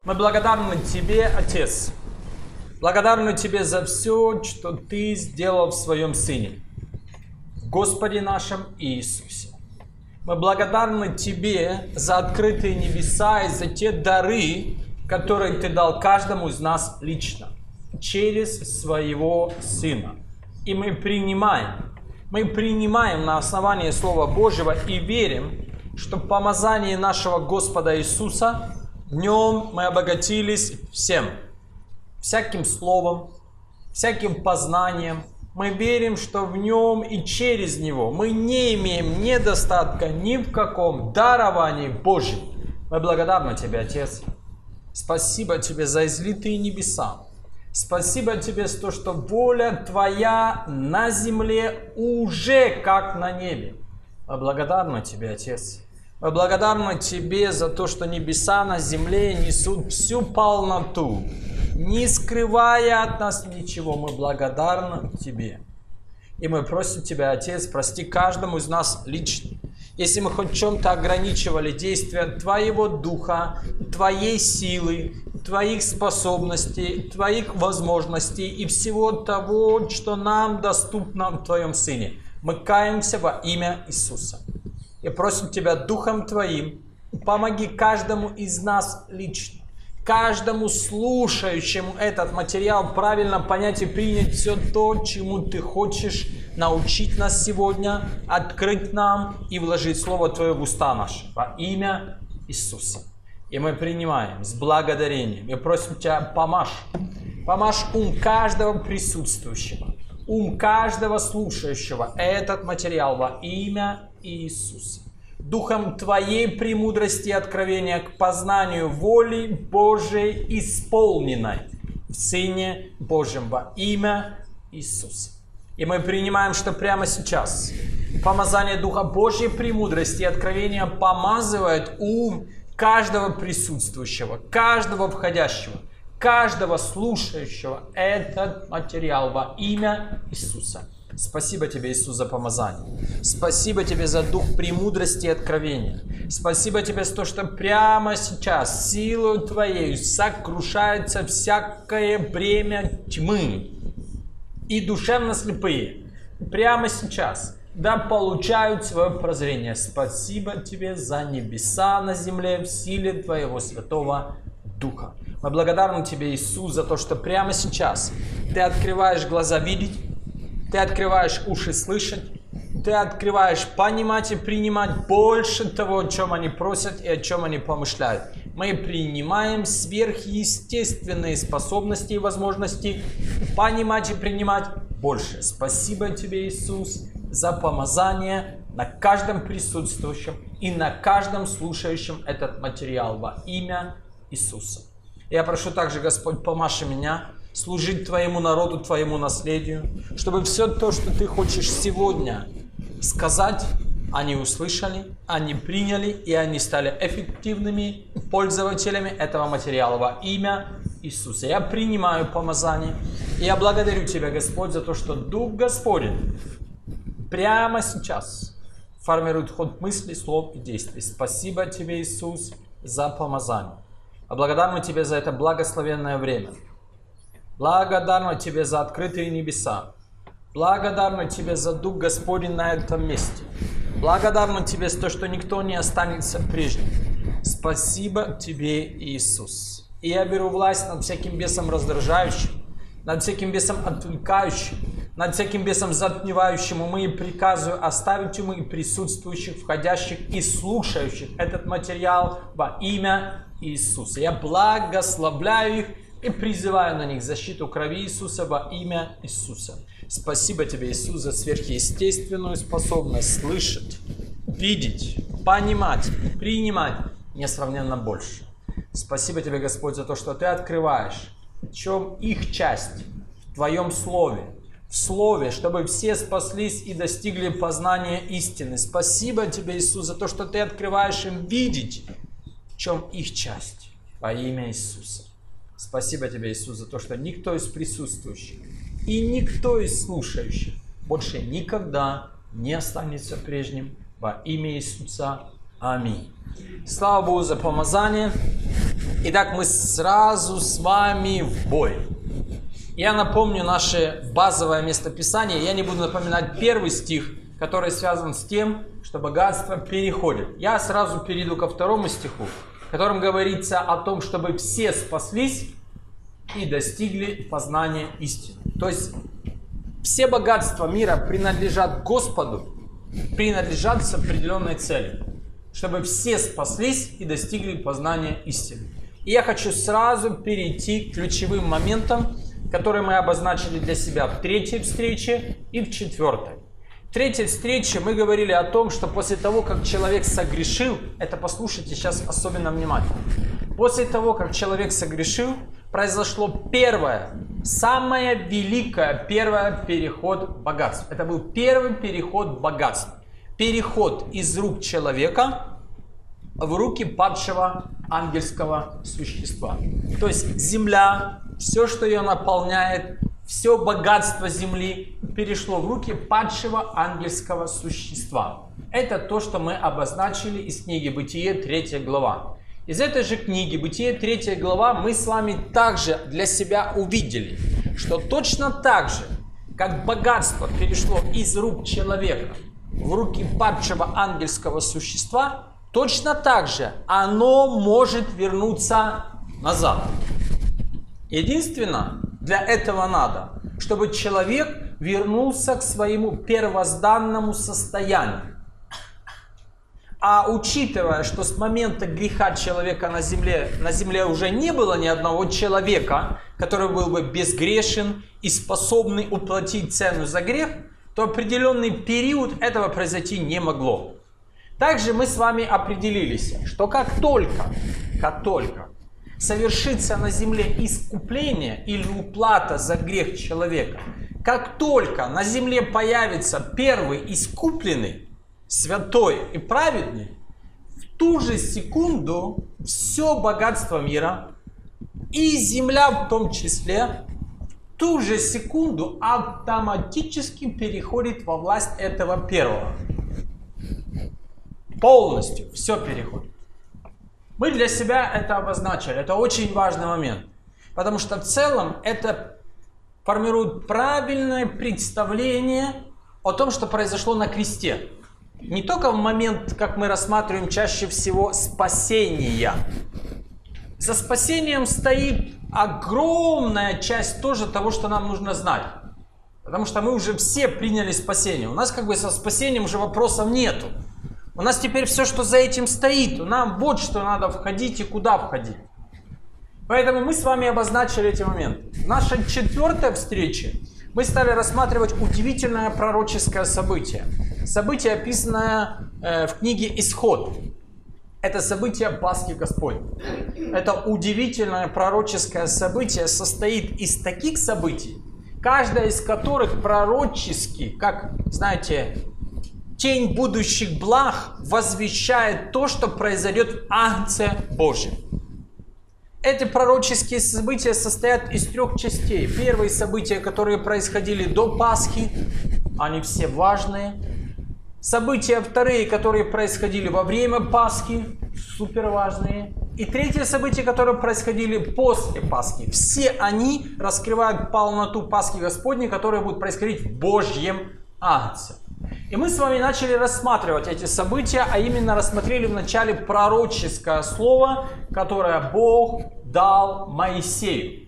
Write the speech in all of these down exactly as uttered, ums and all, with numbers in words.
Мы благодарны Тебе, Отец. Благодарны Тебе за все, что Ты сделал в Своем Сыне, Господе нашем Иисусе. Мы благодарны Тебе за открытые небеса и за те дары, которые Ты дал каждому из нас лично, через Своего Сына. И мы принимаем, мы принимаем на основании Слова Божьего и верим, что в помазании нашего Господа Иисуса, в Нем мы обогатились всем, всяким словом, всяким познанием. Мы верим, что в Нем и через Него мы не имеем недостатка ни в каком даровании Божьем. Мы благодарны Тебе, Отец. Спасибо Тебе за излитые небеса. Спасибо Тебе за то, что воля Твоя на земле уже как на небе. Мы благодарны Тебе, Отец. Мы благодарны Тебе за то, что небеса на земле несут всю полноту, не скрывая от нас ничего. Мы благодарны Тебе. И мы просим Тебя, Отец, прости каждому из нас лично, если мы хоть в чем-то ограничивали действия Твоего Духа, Твоей силы, Твоих способностей, Твоих возможностей и всего того, что нам доступно в Твоем Сыне. Мы каемся во имя Иисуса. И просим Тебя Духом Твоим, помоги каждому из нас лично, каждому слушающему этот материал правильно понять и принять все то, чему Ты хочешь научить нас сегодня, открыть нам и вложить Слово Твое в уста наши во имя Иисуса. И мы принимаем с благодарением и просим Тебя, помажь, помажь ум каждого присутствующего, ум каждого слушающего этот материал во имя Иисуса. Духом Твоей премудрости и откровения к познанию воли Божией исполненной в Сыне Божьем во имя Иисуса. И мы принимаем, что прямо сейчас помазание Духа Божьей премудрости и откровения помазывает ум каждого присутствующего, каждого входящего, каждого слушающего этот материал во имя Иисуса. Спасибо Тебе, Иисус, за помазание. Спасибо Тебе за дух премудрости и откровения. Спасибо Тебе за то, что прямо сейчас силой Твоей сокрушается всякое бремя тьмы и душевно слепые. Прямо сейчас да получают свое прозрение. Спасибо Тебе за небеса на земле в силе Твоего Святого Духа. Мы благодарны Тебе, Иисус, за то, что прямо сейчас Ты открываешь глаза видеть, Ты открываешь уши слышать, Ты открываешь понимать и принимать больше того, о чем они просят и о чем они помышляют. Мы принимаем сверхъестественные способности и возможности понимать и принимать больше. Спасибо Тебе, Иисус, за помазание на каждом присутствующем и на каждом слушающем этот материал во имя Иисуса. Я прошу также, Господь, помажь меня служить Твоему народу, Твоему наследию, чтобы все то, что Ты хочешь сегодня сказать, они услышали, они приняли, и они стали эффективными пользователями этого материала во имя Иисуса. Я принимаю помазание, и я благодарю Тебя, Господь, за то, что Дух Господень прямо сейчас формирует ход мыслей, слов и действий. Спасибо Тебе, Иисус, за помазание. А благодарны Тебе за это благословенное время. Благодарны Тебе за открытые небеса. Благодарны Тебе за Дух Господень на этом месте. Благодарны Тебе за то, что никто не останется прежним. Спасибо Тебе, Иисус. И я беру власть над всяким бесом раздражающим, над всяким бесом отвлекающим, над всяким бесом затмевающим умы, и приказываю оставить умы присутствующих, входящих и слушающих этот материал во имя Иисуса. Я благословляю их и призываю на них защиту крови Иисуса во имя Иисуса. Спасибо Тебе, Иисус, за сверхъестественную способность слышать, видеть, понимать, принимать несравненно больше. Спасибо Тебе, Господь, за то, что Ты открываешь, в чем их часть в Твоем Слове, в Слове, чтобы все спаслись и достигли познания истины. Спасибо Тебе, Иисус, за то, что Ты открываешь им видеть, в чем их часть во имя Иисуса. Спасибо Тебе, Иисус, за то, что никто из присутствующих и никто из слушающих больше никогда не останется прежним во имя Иисуса. Аминь. Слава Богу за помазание. Итак, мы сразу с вами в бой. Я напомню наше базовое местописание. Я не буду напоминать первый стих, который связан с тем, что богатство переходит. Я сразу перейду ко второму стиху, в котором говорится о том, чтобы все спаслись и достигли познания истины. То есть все богатства мира принадлежат Господу, принадлежат с определенной целью, чтобы все спаслись и достигли познания истины. И я хочу сразу перейти к ключевым моментам, которые мы обозначили для себя в третьей встрече и в четвертой. В третьей встрече мы говорили о том, что после того, как человек согрешил, это послушайте сейчас особенно внимательно, после того, как человек согрешил, произошло первое, самое великое, первый переход богатств. Это был первый переход богатств. Переход из рук человека в руки падшего ангельского существа. То есть земля, все, что ее наполняет, все богатство земли перешло в руки падшего ангельского существа. Это то, что мы обозначили из книги Бытие, третья глава. Из этой же книги Бытие, третья глава, мы с вами также для себя увидели, что точно так же, как богатство перешло из рук человека в руки падшего ангельского существа, точно так же оно может вернуться назад. Единственное, для этого надо, чтобы человек вернулся к своему первозданному состоянию. А учитывая, что с момента греха человека на земле, на земле уже не было ни одного человека, который был бы безгрешен и способный уплатить цену за грех, то определенный период этого произойти не могло. Также мы с вами определились, что как только, как только совершится на земле искупление или уплата за грех человека, как только на земле появится первый искупленный, святой и праведный, в ту же секунду все богатство мира и земля в том числе, в ту же секунду автоматически переходит во власть этого первого. Полностью все переходит. Мы для себя это обозначили. Это очень важный момент. Потому что в целом это формирует правильное представление о том, что произошло на кресте. Не только в момент, как мы рассматриваем чаще всего, спасения. За спасением стоит огромная часть тоже того, что нам нужно знать. Потому что мы уже все приняли спасение. У нас как бы со спасением уже вопросов нету. У нас теперь все, что за этим стоит. Нам вот что надо входить и куда входить. Поэтому мы с вами обозначили эти моменты. В нашей четвертой встрече мы стали рассматривать удивительное пророческое событие. Событие, описанное э, в книге «Исход». Это событие Пасхи Господней. Это удивительное пророческое событие состоит из таких событий, каждая из которых пророчески, как, знаете, тень будущих благ возвещает то, что произойдет в Агнце Божьем. Эти пророческие события состоят из трех частей. Первые события, которые происходили до Пасхи, они все важные. События вторые, которые происходили во время Пасхи, супер важные. И третье событие, которые происходили после Пасхи. Все они раскрывают полноту Пасхи Господней, которая будет происходить в Божьем Агнце. И мы с вами начали рассматривать эти события, а именно рассмотрели вначале пророческое слово, которое Бог дал Моисею.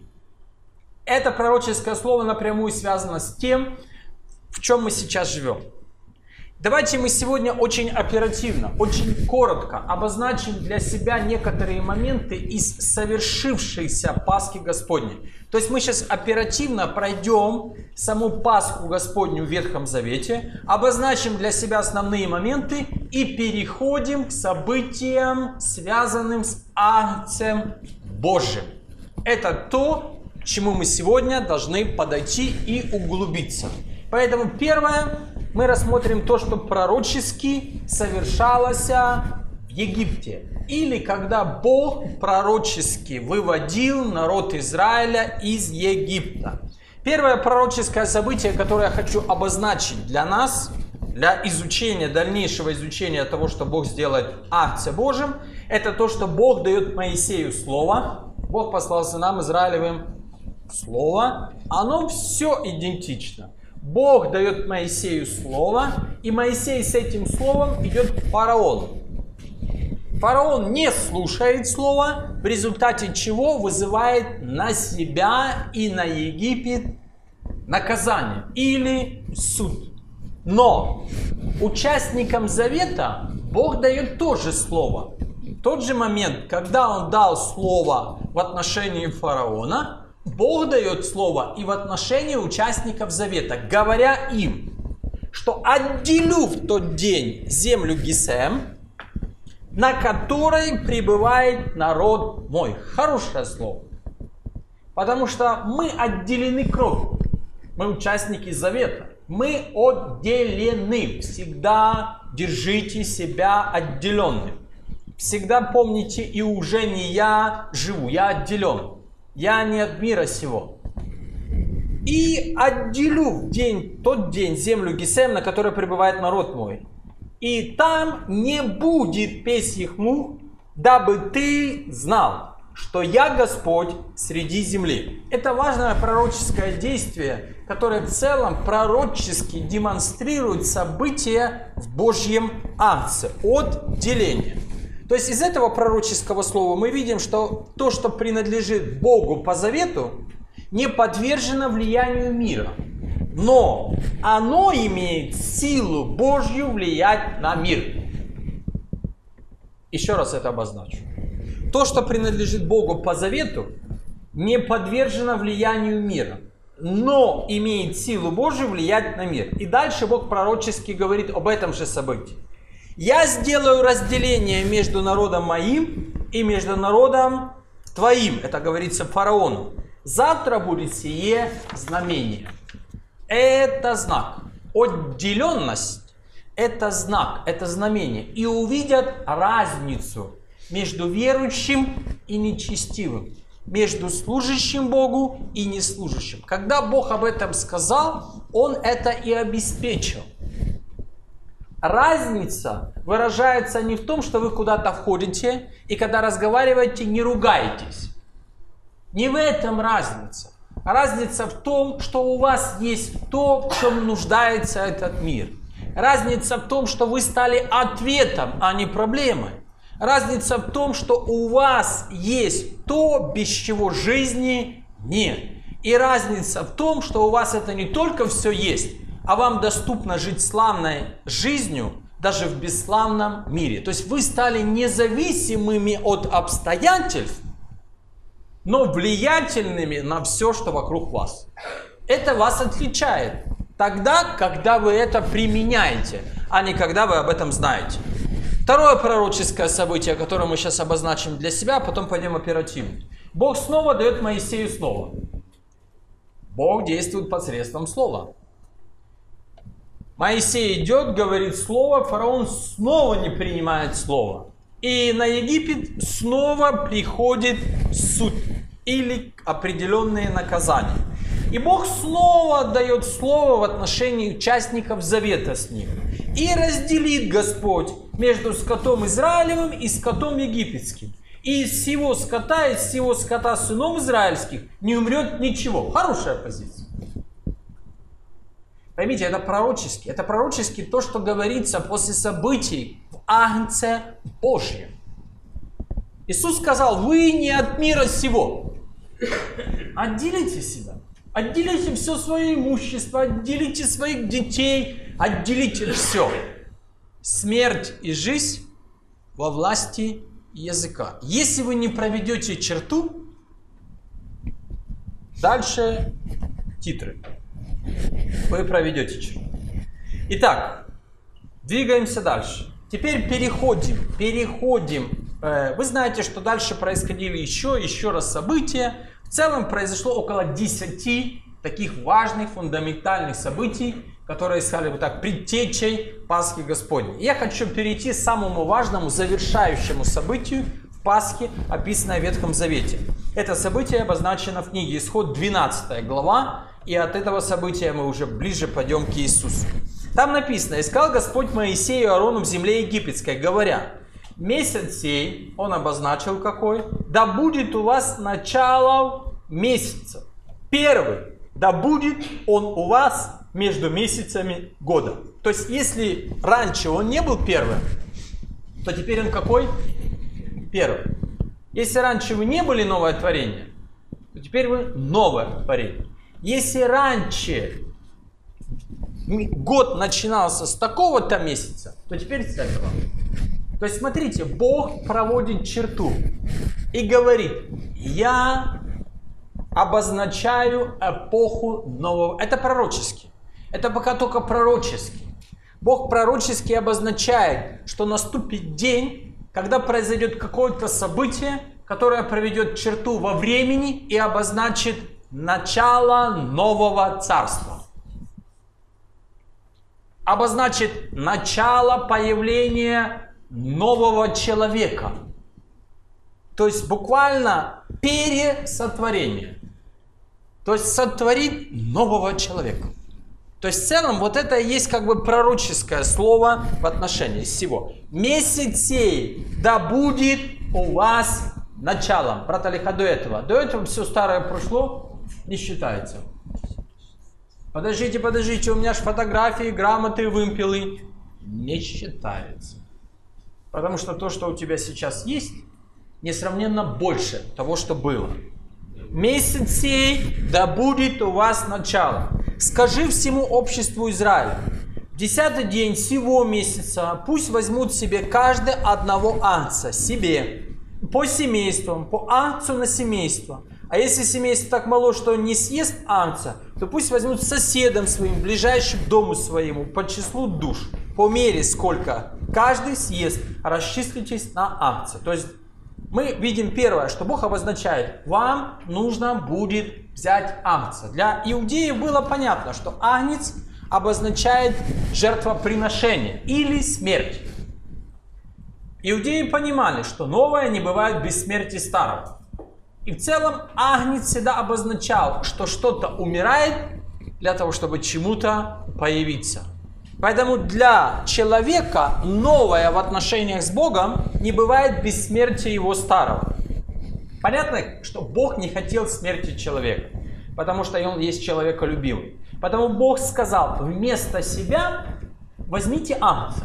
Это пророческое слово напрямую связано с тем, в чем мы сейчас живем. Давайте мы сегодня очень оперативно, очень коротко обозначим для себя некоторые моменты из совершившейся Пасхи Господней. То есть мы сейчас оперативно пройдем саму Пасху Господню в Ветхом Завете, обозначим для себя основные моменты и переходим к событиям, связанным с Агнцем Божьим. Это то, к чему мы сегодня должны подойти и углубиться. Поэтому первое, мы рассмотрим то, что пророчески совершалось в Египте. Или когда Бог пророчески выводил народ Израиля из Египта. Первое пророческое событие, которое я хочу обозначить для нас, для изучения, дальнейшего изучения того, что Бог сделает в Агнце Божьем, это то, что Бог дает Моисею Слово. Бог послал сынам Израилевым Слово. Оно все идентично. Бог дает Моисею Слово, и Моисей с этим Словом идет к фараону. Фараон не слушает Слово, в результате чего вызывает на себя и на Египет наказание или суд. Но участникам завета Бог дает тоже слово. В тот же момент, когда Он дал слово в отношении фараона, Бог дает слово и в отношении участников завета, говоря им, что отделю в тот день землю Гесем, на которой пребывает народ мой. Хорошее слово. Потому что мы отделены кровью. Мы участники завета. Мы отделены. Всегда держите себя отделенным. Всегда помните, и уже не я живу, я отделен. Я не от мира сего. И отделю в день, тот день землю Гесем, на которой пребывает народ мой. И там не будет песьих мух, дабы ты знал, что я Господь среди земли. Это важное пророческое действие, которое в целом пророчески демонстрирует события в Божьем Агнце, отделение. То есть из этого пророческого слова мы видим, что то, что принадлежит Богу по завету, не подвержено влиянию мира. Но оно имеет силу Божью влиять на мир. Еще раз это обозначу. То, что принадлежит Богу по завету, не подвержено влиянию мира, но имеет силу Божью влиять на мир. И дальше Бог пророчески говорит об этом же событии. «Я сделаю разделение между народом моим и между народом твоим». Это говорится фараону. «Завтра будет сие знамение». Это знак. Отделенность – это знак, это знамение. И увидят разницу между верующим и нечестивым, между служащим Богу и неслужащим. Когда Бог об этом сказал, Он это и обеспечил. Разница выражается не в том, что вы куда-то входите и когда разговариваете, не ругаетесь. Не в этом разница. Разница в том, что у вас есть то, в чем нуждается этот мир. Разница в том, что вы стали ответом, а не проблемой. Разница в том, что у вас есть то, без чего жизни нет. И разница в том, что у вас это не только все есть, а вам доступно жить славной жизнью даже в бесславном мире. То есть вы стали независимыми от обстоятельств, но влиятельными на все, что вокруг вас. Это вас отличает тогда, когда вы это применяете, а не когда вы об этом знаете. Второе пророческое событие, которое мы сейчас обозначим для себя, а потом пойдем оперативно. Бог снова дает Моисею слово. Бог действует посредством слова. Моисей идет, говорит слово, фараон снова не принимает слово. И на Египет снова приходит суд или определенные наказания. И Бог снова дает слово в отношении участников завета с ним. И разделит Господь между скотом Израилевым и скотом египетским. И из всего скота, из всего скота сынов израильских не умрет ничего. Хорошая позиция. Поймите, это пророчески. Это пророчески то, что говорится после событий в Агнце Божьем. Иисус сказал: вы не от мира сего. Отделите себя. Отделите все свое имущество, отделите своих детей, отделите все. Смерть и жизнь во власти языка. Если вы не проведете черту, дальше титры. Вы проведете черту. Итак, двигаемся дальше. Теперь переходим, переходим. Вы знаете, что дальше происходили еще, еще раз события. В целом произошло около десяти таких важных, фундаментальных событий, которые стали вот так предтечей Пасхи Господней. Я хочу перейти к самому важному, завершающему событию в Пасхе, описанное в Ветхом Завете. Это событие обозначено в книге Исход, двенадцатая глава, и от этого события мы уже ближе пойдем к Иисусу. Там написано: «И сказал Господь Моисею и Аарону в земле египетской, говоря, месяц сей», он обозначил какой, «да будет у вас начало месяца. Первый, да будет он у вас между месяцами года». То есть, если раньше он не был первым, то теперь он какой? Первый. Если раньше вы не были новое творение, то теперь вы новое творение. Если раньше год начинался с такого-то месяца, то теперь с этого. То есть, смотрите, Бог проводит черту и говорит: я обозначаю эпоху нового. Это пророчески. Это пока только пророчески. Бог пророчески обозначает, что наступит день, когда произойдет какое-то событие, которое проведет черту во времени и обозначит начало нового царства. Обозначит начало появления нового человека. То есть буквально пересотворение. То есть сотворит нового человека. То есть в целом вот это и есть как бы пророческое слово в отношении всего. Месяц сей да будет у вас началом. Брат Алиха, до этого. До этого все старое прошло, не считается. Подождите, подождите, у меня же фотографии, грамоты, вымпелы. Не считается. Потому что то, что у тебя сейчас есть, несравненно больше того, что было. Месяц сей да будет у вас начало. Скажи всему обществу Израиля: в десятый день сего месяца пусть возьмут себе каждый одного агнца себе, по семействам, по агнцу на семейство. А если семейство так мало, что не съест агнца, то пусть возьмут соседом своим, ближайшим к дому своему, по числу душ, по мере сколько каждый съест, расчислитесь на агнца. То есть мы видим первое, что Бог обозначает: вам нужно будет взять агнца. Для иудеев было понятно, что агнец обозначает жертвоприношение или смерть. Иудеи понимали, что новое не бывает без смерти старого. И в целом агнец всегда обозначал, что что-то умирает для того, чтобы чему-то появиться. Поэтому для человека новое в отношениях с Богом не бывает без смерти его старого. Понятно, что Бог не хотел смерти человека, потому что он есть человеколюбивый. Поэтому Бог сказал: вместо себя возьмите агнца.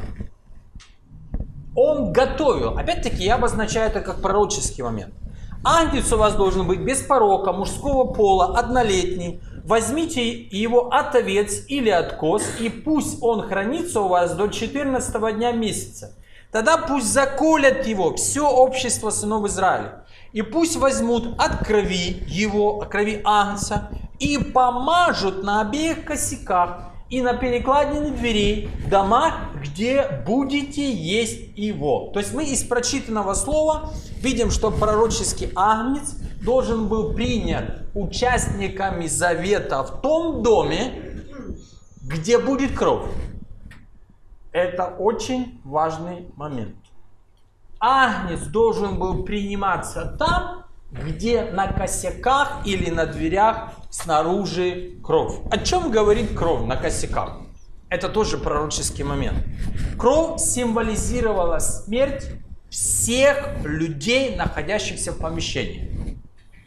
Он готовил. Опять-таки я обозначаю это как пророческий момент. Агнец у вас должен быть без порока, мужского пола, однолетний. Возьмите его от овец или от коз, и пусть он хранится у вас до четырнадцатого дня месяца. Тогда пусть заколят его все общество сынов Израиля. И пусть возьмут от крови его, от крови агнца, и помажут на обеих косяках и на перекладине дверей в домах, где будете есть его. То есть мы из прочитанного слова видим, что пророческий агнец должен был принят участниками завета в том доме, где будет кровь. Это очень важный момент. Агнец должен был приниматься там, где на косяках или на дверях снаружи кровь. О чем говорит кровь на косяках? Это тоже пророческий момент. Кровь символизировала смерть всех людей, находящихся в помещении.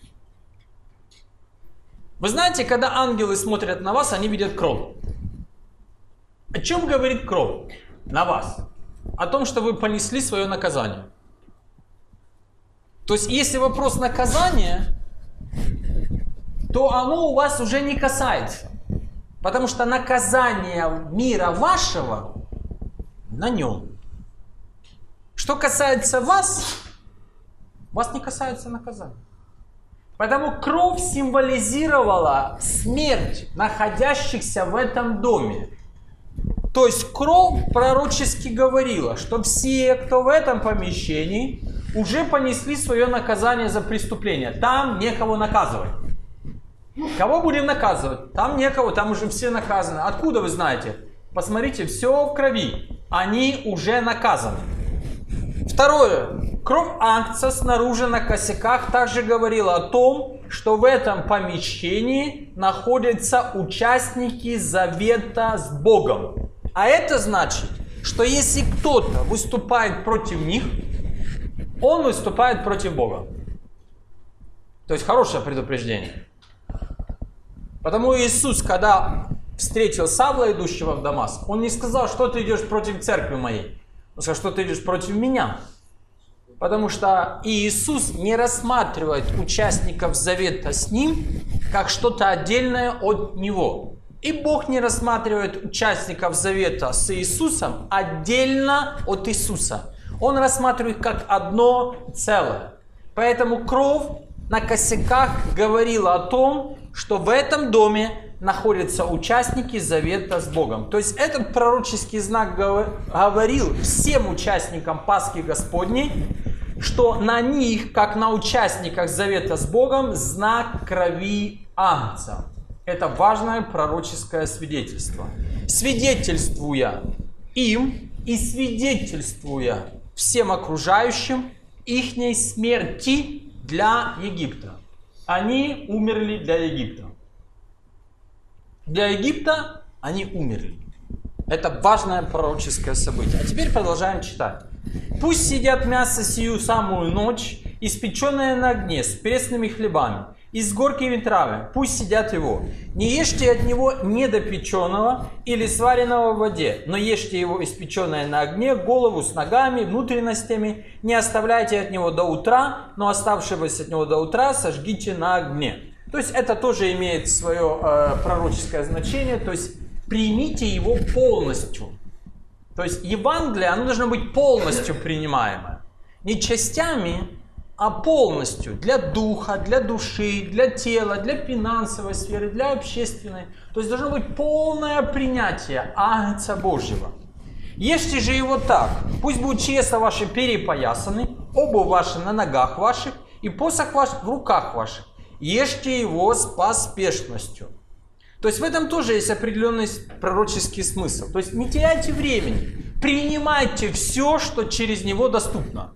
Вы знаете, когда ангелы смотрят на вас, они видят кровь. О чем говорит кровь на вас? О том, что вы понесли свое наказание. То есть, если вопрос наказания, то оно у вас уже не касается. Потому что наказание мира вашего на нем. Что касается вас, вас не касается наказания. Поэтому кровь символизировала смерть находящихся в этом доме. То есть кровь пророчески говорила, что все, кто в этом помещении, уже понесли свое наказание за преступление. Там некого наказывать. Кого будем наказывать? Там некого, там уже все наказаны. Откуда вы знаете? Посмотрите, все в крови. Они уже наказаны. Второе. Кровь агнца снаружи на косяках также говорила о том, что в этом помещении находятся участники завета с Богом. А это значит, что если кто-то выступает против них, он выступает против Бога. То есть хорошее предупреждение. Потому Иисус, когда встретил Савла, идущего в Дамаск, он не сказал, что ты идешь против церкви моей. Он сказал, что ты идешь против меня. Потому что Иисус не рассматривает участников завета с Ним как что-то отдельное от Него. И Бог не рассматривает участников завета с Иисусом отдельно от Иисуса. Он рассматривает как одно целое. Поэтому кровь на косяках говорила о том, что в этом доме находятся участники завета с Богом. То есть этот пророческий знак говорил всем участникам Пасхи Господней, что на них, как на участниках завета с Богом, знак крови Агнца. Это важное пророческое свидетельство. Свидетельствуя им и свидетельствуя всем окружающим ихней смерти для Египта. Они умерли для Египта. Для Египта они умерли. Это важное пророческое событие. А теперь продолжаем читать. «Пусть съедят мясо сию самую ночь, испеченное на огне, с пресными хлебами, и с горькими травами. Пусть съедят его. Не ешьте от него недопеченного или сваренного в воде, но ешьте его испеченное на огне, голову с ногами, внутренностями. Не оставляйте от него до утра, но оставшегося от него до утра сожгите на огне». То есть это тоже имеет свое э, пророческое значение. То есть примите его полностью. То есть Евангелие, оно должно быть полностью принимаемое. Не частями, а полностью. Для духа, для души, для тела, для финансовой сферы, для общественной. То есть должно быть полное принятие Агнца Божьего. Ешьте же его так. Пусть будут чресла ваши перепоясаны, обувь ваша на ногах ваших и посох ваш в руках ваших. Ешьте его с поспешностью. То есть в этом тоже есть определенный пророческий смысл. То есть не теряйте времени. Принимайте все, что через него доступно.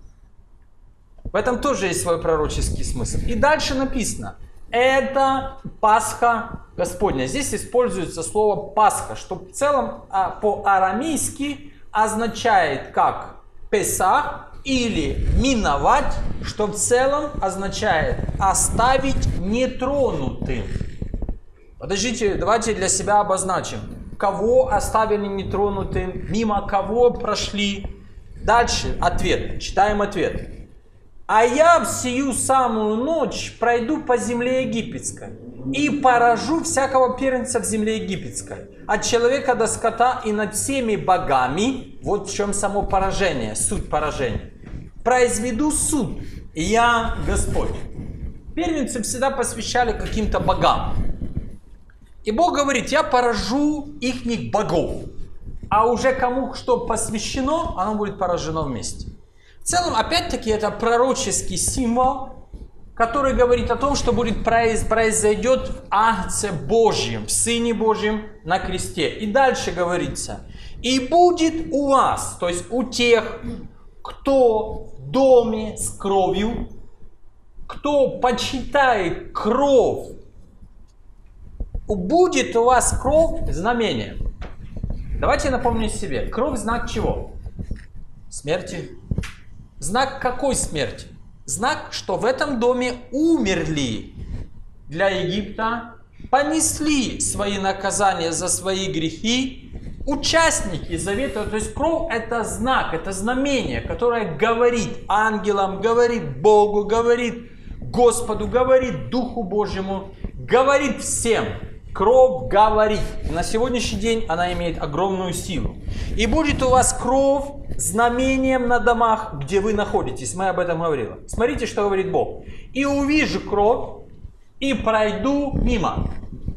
В этом тоже есть свой пророческий смысл. И дальше написано. Это Пасха Господня. Здесь используется слово Пасха, что в целом по-арамейски означает как Песах или миновать, что в целом означает оставить нетронутым. Подождите, давайте для себя обозначим. Кого оставили нетронутым, мимо кого прошли. Дальше ответ. Читаем ответ. «А я в сию самую ночь пройду по земле египетской и поражу всякого первенца в земле египетской, от человека до скота и над всеми богами». Вот в чем само поражение, суть поражения. «Произведу суд, и я Господь». Первенцы всегда посвящали каким-то богам. И Бог говорит, я поражу ихних богов. А уже кому что посвящено, оно будет поражено вместе. В целом, опять-таки, это пророческий символ, который говорит о том, что будет произойдет в Агнце Божьем, в Сыне Божьем на кресте. И дальше говорится, и будет у вас, то есть у тех, кто в доме с кровью, кто почитает кровь, будет у вас кровь знамение. Давайте напомним себе. Кровь знак чего? Смерти. Знак какой смерти? Знак, что в этом доме умерли для Египта, понесли свои наказания за свои грехи, участники завета. То есть кровь это знак, это знамение, которое говорит ангелам, говорит Богу, говорит Господу, говорит Духу Божьему, говорит всем. Кровь говорит. И на сегодняшний день она имеет огромную силу. И будет у вас кровь знамением на домах, где вы находитесь. Мы об этом говорили. Смотрите, что говорит Бог. И увижу кровь, и пройду мимо.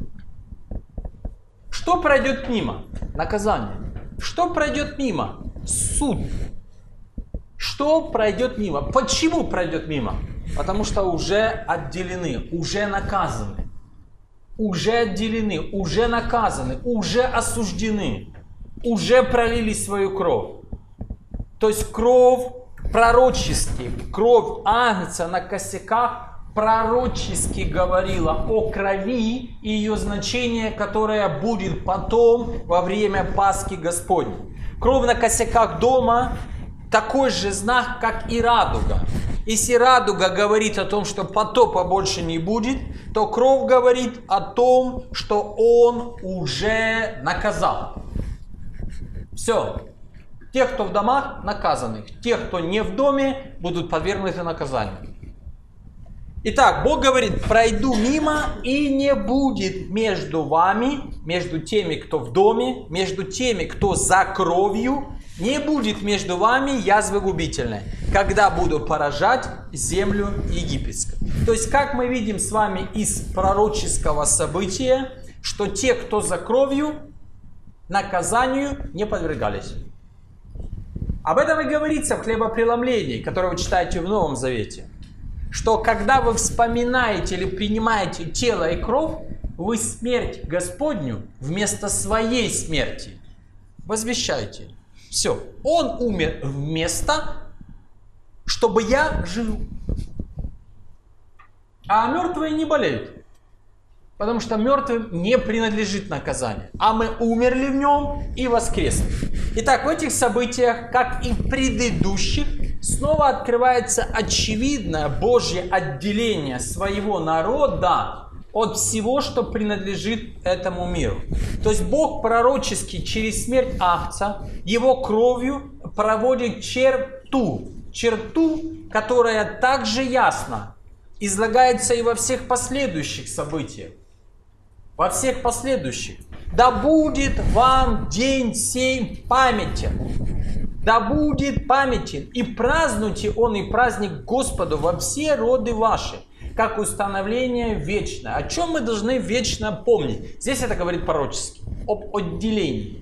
Что пройдет мимо? Наказание. Что пройдет мимо? Суд. Что пройдет мимо? Почему пройдет мимо? Потому что уже отделены, уже наказаны. Уже отделены, уже наказаны, уже осуждены, уже пролили свою кровь. То есть кровь пророчески, кровь Агнца на косяках пророчески говорила о крови и ее значение, которое будет потом во время Пасхи Господней. Кровь на косяках дома такой же знак, как и радуга. Если радуга говорит о том, что потопа больше не будет, то кровь говорит о том, что он уже наказал. Все. Те, кто в домах, наказаны. Те, кто не в доме, будут подвергнуты наказанию. Итак, Бог говорит: пройду мимо, и не будет между вами, между теми, кто в доме, между теми, кто за кровью, не будет между вами язвы губительной, когда буду поражать землю египетскую. То есть, как мы видим с вами из пророческого события, что те, кто за кровью, наказанию не подвергались. Об этом и говорится в хлебопреломлении, которое вы читаете в Новом Завете. Что когда вы вспоминаете или принимаете тело и кровь, вы смерть Господню вместо своей смерти возвещаете. Все. Он умер вместо, чтобы я жил. А мертвые не болеют. Потому что мертвым не принадлежит наказание. А мы умерли в нем и воскресли. Итак, в этих событиях, как и в предыдущих, снова открывается очевидное Божье отделение своего народа от всего, что принадлежит этому миру. То есть Бог пророчески через смерть Агнца, его кровью проводит черту. Черту, которая также ясно излагается и во всех последующих событиях. Во всех последующих. Да будет вам день сей памятен. Да будет памятен. И празднуйте он и праздник Господу во все роды ваши, как установление вечное. О чем мы должны вечно помнить? Здесь это говорит пророчески. Об отделении.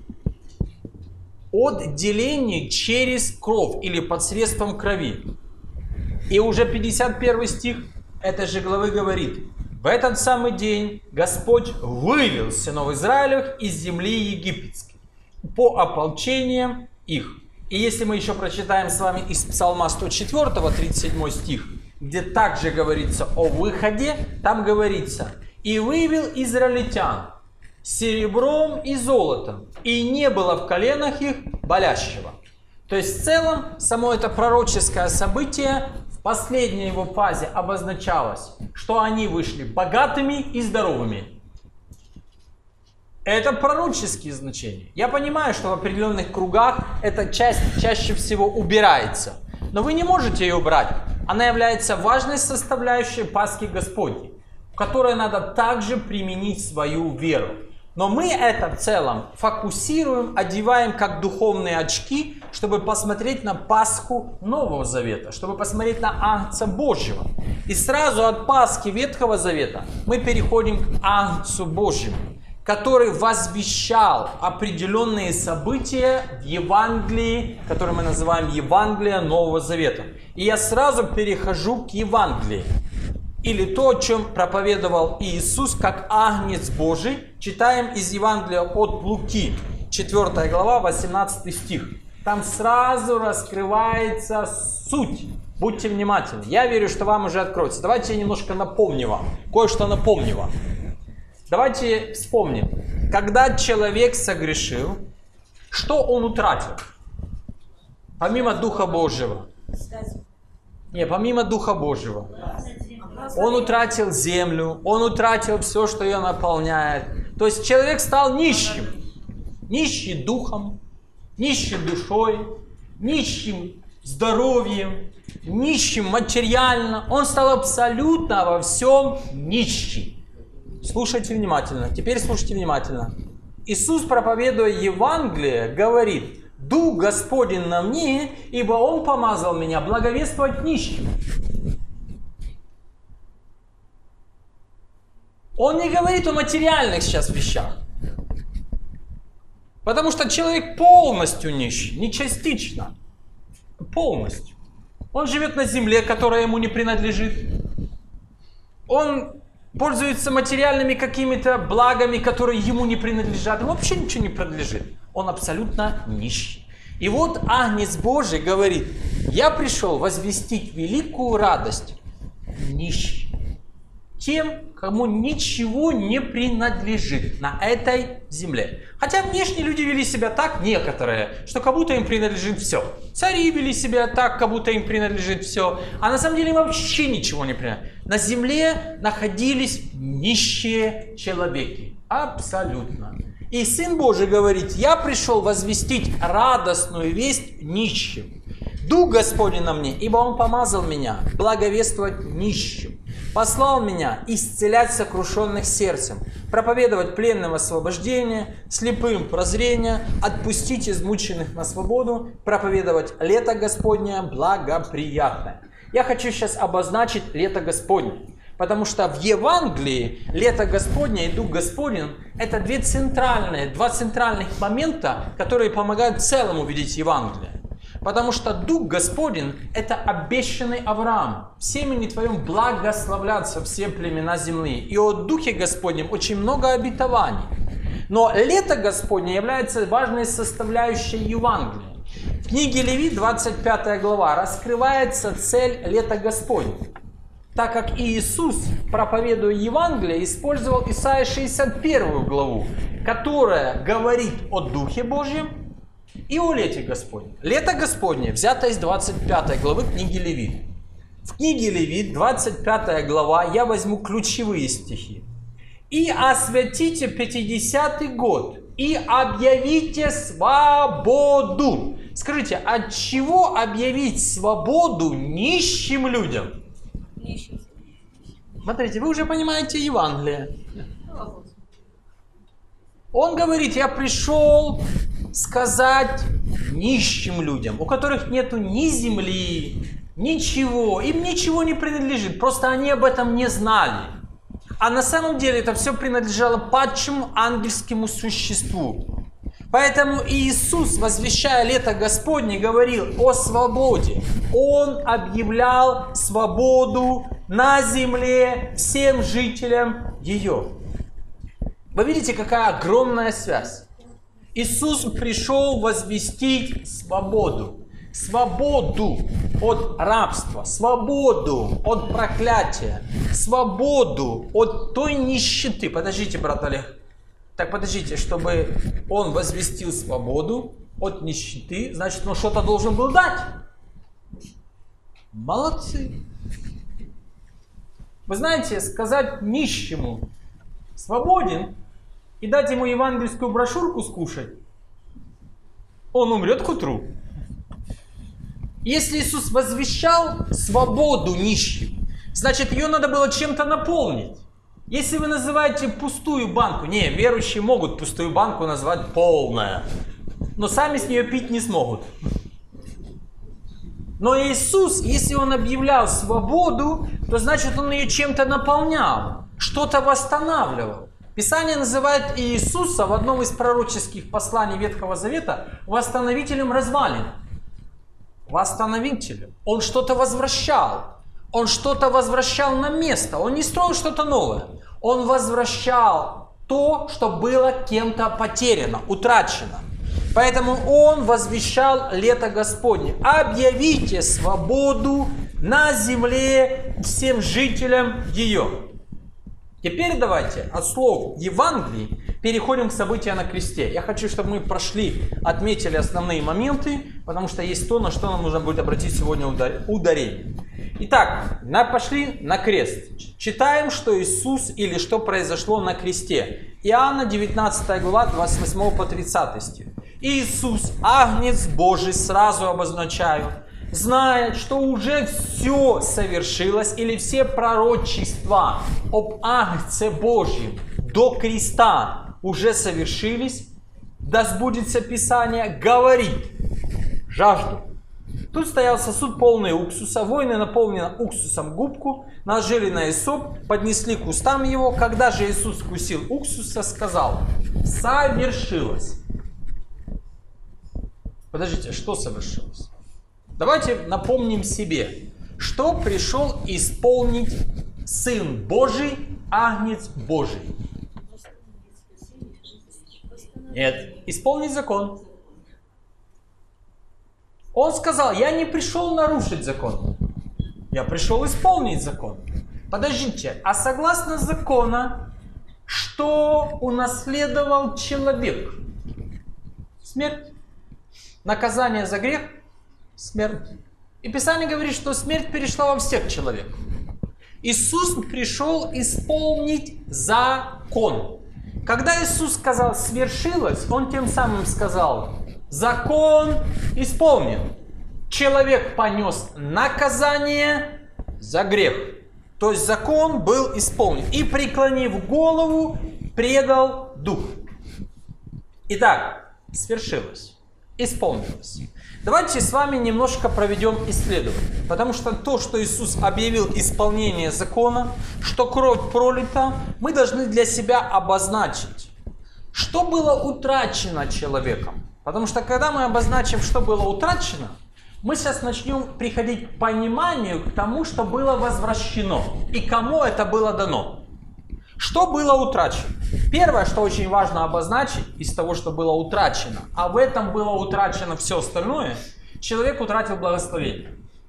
Отделении через кровь или посредством крови. И уже пятьдесят первый стих этой же главы говорит: в этот самый день Господь вывел сынов Израилевых из земли египетской по ополчениям их. И если мы еще прочитаем с вами из Псалма сто четыре, тридцать седьмой стих, где также говорится о выходе, там говорится: «И вывел израильтян серебром и золотом, и не было в коленах их болящего». То есть в целом само это пророческое событие в последней его фазе обозначалось, что они вышли богатыми и здоровыми. Это пророческие значения. Я понимаю, что в определенных кругах эта часть чаще всего убирается. Но вы не можете ее убрать. Она является важной составляющей Пасхи Господней, в которой надо также применить свою веру. Но мы это в целом фокусируем, одеваем как духовные очки, чтобы посмотреть на Пасху Нового Завета, чтобы посмотреть на Агнца Божьего. И сразу от Пасхи Ветхого Завета мы переходим к Агнцу Божьему, который возвещал определенные события в Евангелии, которое мы называем Евангелие Нового Завета. И я сразу перехожу к Евангелию. Или то, о чем проповедовал Иисус, как Агнец Божий. Читаем из Евангелия от Луки, четвёртая глава, восемнадцатый стих. Там сразу раскрывается суть. Будьте внимательны. Я верю, что вам уже откроется. Давайте я немножко напомню вам. Кое-что напомню вам. Давайте вспомним. Когда человек согрешил, что он утратил? Помимо Духа Божьего. Не, помимо Духа Божьего. Он утратил землю, он утратил все, что ее наполняет. То есть человек стал нищим. Нищий духом, нищий душой, нищим здоровьем, нищим материально. Он стал абсолютно во всем нищий. Слушайте внимательно. Теперь слушайте внимательно. Иисус, проповедуя Евангелие, говорит: «Дух Господень на мне, ибо Он помазал меня благовествовать нищим». Он не говорит о материальных сейчас вещах. Потому что человек полностью нищий, не частично. Полностью. Он живет на земле, которая ему не принадлежит. Он пользуется материальными какими-то благами, которые ему не принадлежат. Ему вообще ничего не принадлежит. Он абсолютно нищий. И вот Агнец Божий говорит: я пришел возвестить великую радость нищим. тем, кому ничего не принадлежит на этой земле. Хотя внешне люди вели себя так, некоторые, что как будто им принадлежит все. Цари вели себя так, как будто им принадлежит все. А на самом деле им вообще ничего не принадлежит. На земле находились нищие человеки. Абсолютно. И Сын Божий говорит: я пришел возвестить радостную весть нищим. Дух Господень на мне, ибо Он помазал меня благовествовать нищим. Послал меня исцелять сокрушенных сердцем, проповедовать пленным освобождение, слепым прозрение, отпустить измученных на свободу, проповедовать лето Господне благоприятное. Я хочу сейчас обозначить лето Господне, потому что в Евангелии лето Господне и Дух Господень – это две центральные, два центральных момента, которые помогают в целом увидеть Евангелие. Потому что Дух Господень – это обещанный Авраам. В семени твоем благословлятся все племена земли. И о Духе Господнем очень много обетований. Но лето Господне является важной составляющей Евангелия. В книге Левит, двадцать пятая глава, раскрывается цель лета Господня. Так как Иисус, проповедуя Евангелие, использовал Исайя шестьдесят первую главу, которая говорит о Духе Божьем и о лете Господне. Лето Господне взято из двадцать пятой главы книги Левит. В книге Левит, двадцать пятая глава, я возьму ключевые стихи. «И освятите пятидесятый год, и объявите свободу». Скажите, от чего объявить свободу нищим людям? Смотрите, вы уже понимаете Евангелие. Он говорит: я пришел сказать нищим людям, у которых нету ни земли, ничего, им ничего не принадлежит, просто они об этом не знали. А на самом деле это все принадлежало падшему ангельскому существу. Поэтому Иисус, возвещая лето Господне, говорил о свободе. Он объявлял свободу на земле всем жителям ее. Вы видите, какая огромная связь. Иисус пришел возвестить свободу. Свободу от рабства, свободу от проклятия, свободу от той нищеты. Подождите, брат Олег. Так подождите, чтобы он возвестил свободу от нищеты, значит, он что-то должен был дать. Молодцы. Вы знаете, сказать нищему свободен и дать ему евангельскую брошюрку скушать, он умрет к утру. Если Иисус возвещал свободу нищим, значит, ее надо было чем-то наполнить. Если вы называете пустую банку, не, верующие могут пустую банку назвать полная, но сами с нее пить не смогут. Но Иисус, если Он объявлял свободу, то значит, Он ее чем-то наполнял, что-то восстанавливал. Писание называет Иисуса в одном из пророческих посланий Ветхого Завета восстановителем развалин. Восстановителем. Он что-то возвращал. Он что-то возвращал на место. Он не строил что-то новое. Он возвращал то, что было кем-то потеряно, утрачено. Поэтому Он возвещал лето Господне. Объявите свободу на земле всем жителям ее. Теперь давайте от слов Евангелий переходим к событиям на кресте. Я хочу, чтобы мы прошли, отметили основные моменты, потому что есть то, на что нам нужно будет обратить сегодня ударение. Итак, пошли на крест. Читаем, что Иисус или что произошло на кресте. Иоанна девятнадцатая глава, двадцать восьмой по тридцатый стих. Иисус, Агнец Божий, сразу обозначаю, знает, что уже все совершилось, или все пророчества об Агнце Божьем до креста уже совершились, да сбудется Писание, говорит: жажду. Тут стоял сосуд полный уксуса, воины наполнили уксусом губку, наложили на эсоп, поднесли к устам его. Когда же Иисус вкусил уксуса, сказал: совершилось. Подождите, что совершилось? Давайте напомним себе, что пришел исполнить Сын Божий, Агнец Божий. Нет, исполнить закон. Он сказал: я не пришел нарушить закон, я пришел исполнить закон. Подождите, а согласно закону, что унаследовал человек? Смерть. Наказание за грех – смерть. И Писание говорит, что смерть перешла во всех человек. Иисус пришел исполнить закон. Когда Иисус сказал «свершилось», Он тем самым сказал «закон исполнен». Человек понес наказание за грех. То есть закон был исполнен. И, преклонив голову, предал дух. Итак, свершилось, исполнилось. Давайте с вами немножко проведем исследование. Потому что то, что Иисус объявил исполнение закона, что кровь пролита, мы должны для себя обозначить, что было утрачено человеком. Потому что когда мы обозначим, что было утрачено, мы сейчас начнем приходить к пониманию, к тому, что было возвращено и кому это было дано. Что было утрачено? Первое, что очень важно обозначить из того, что было утрачено, а в этом было утрачено все остальное, человек утратил благословение.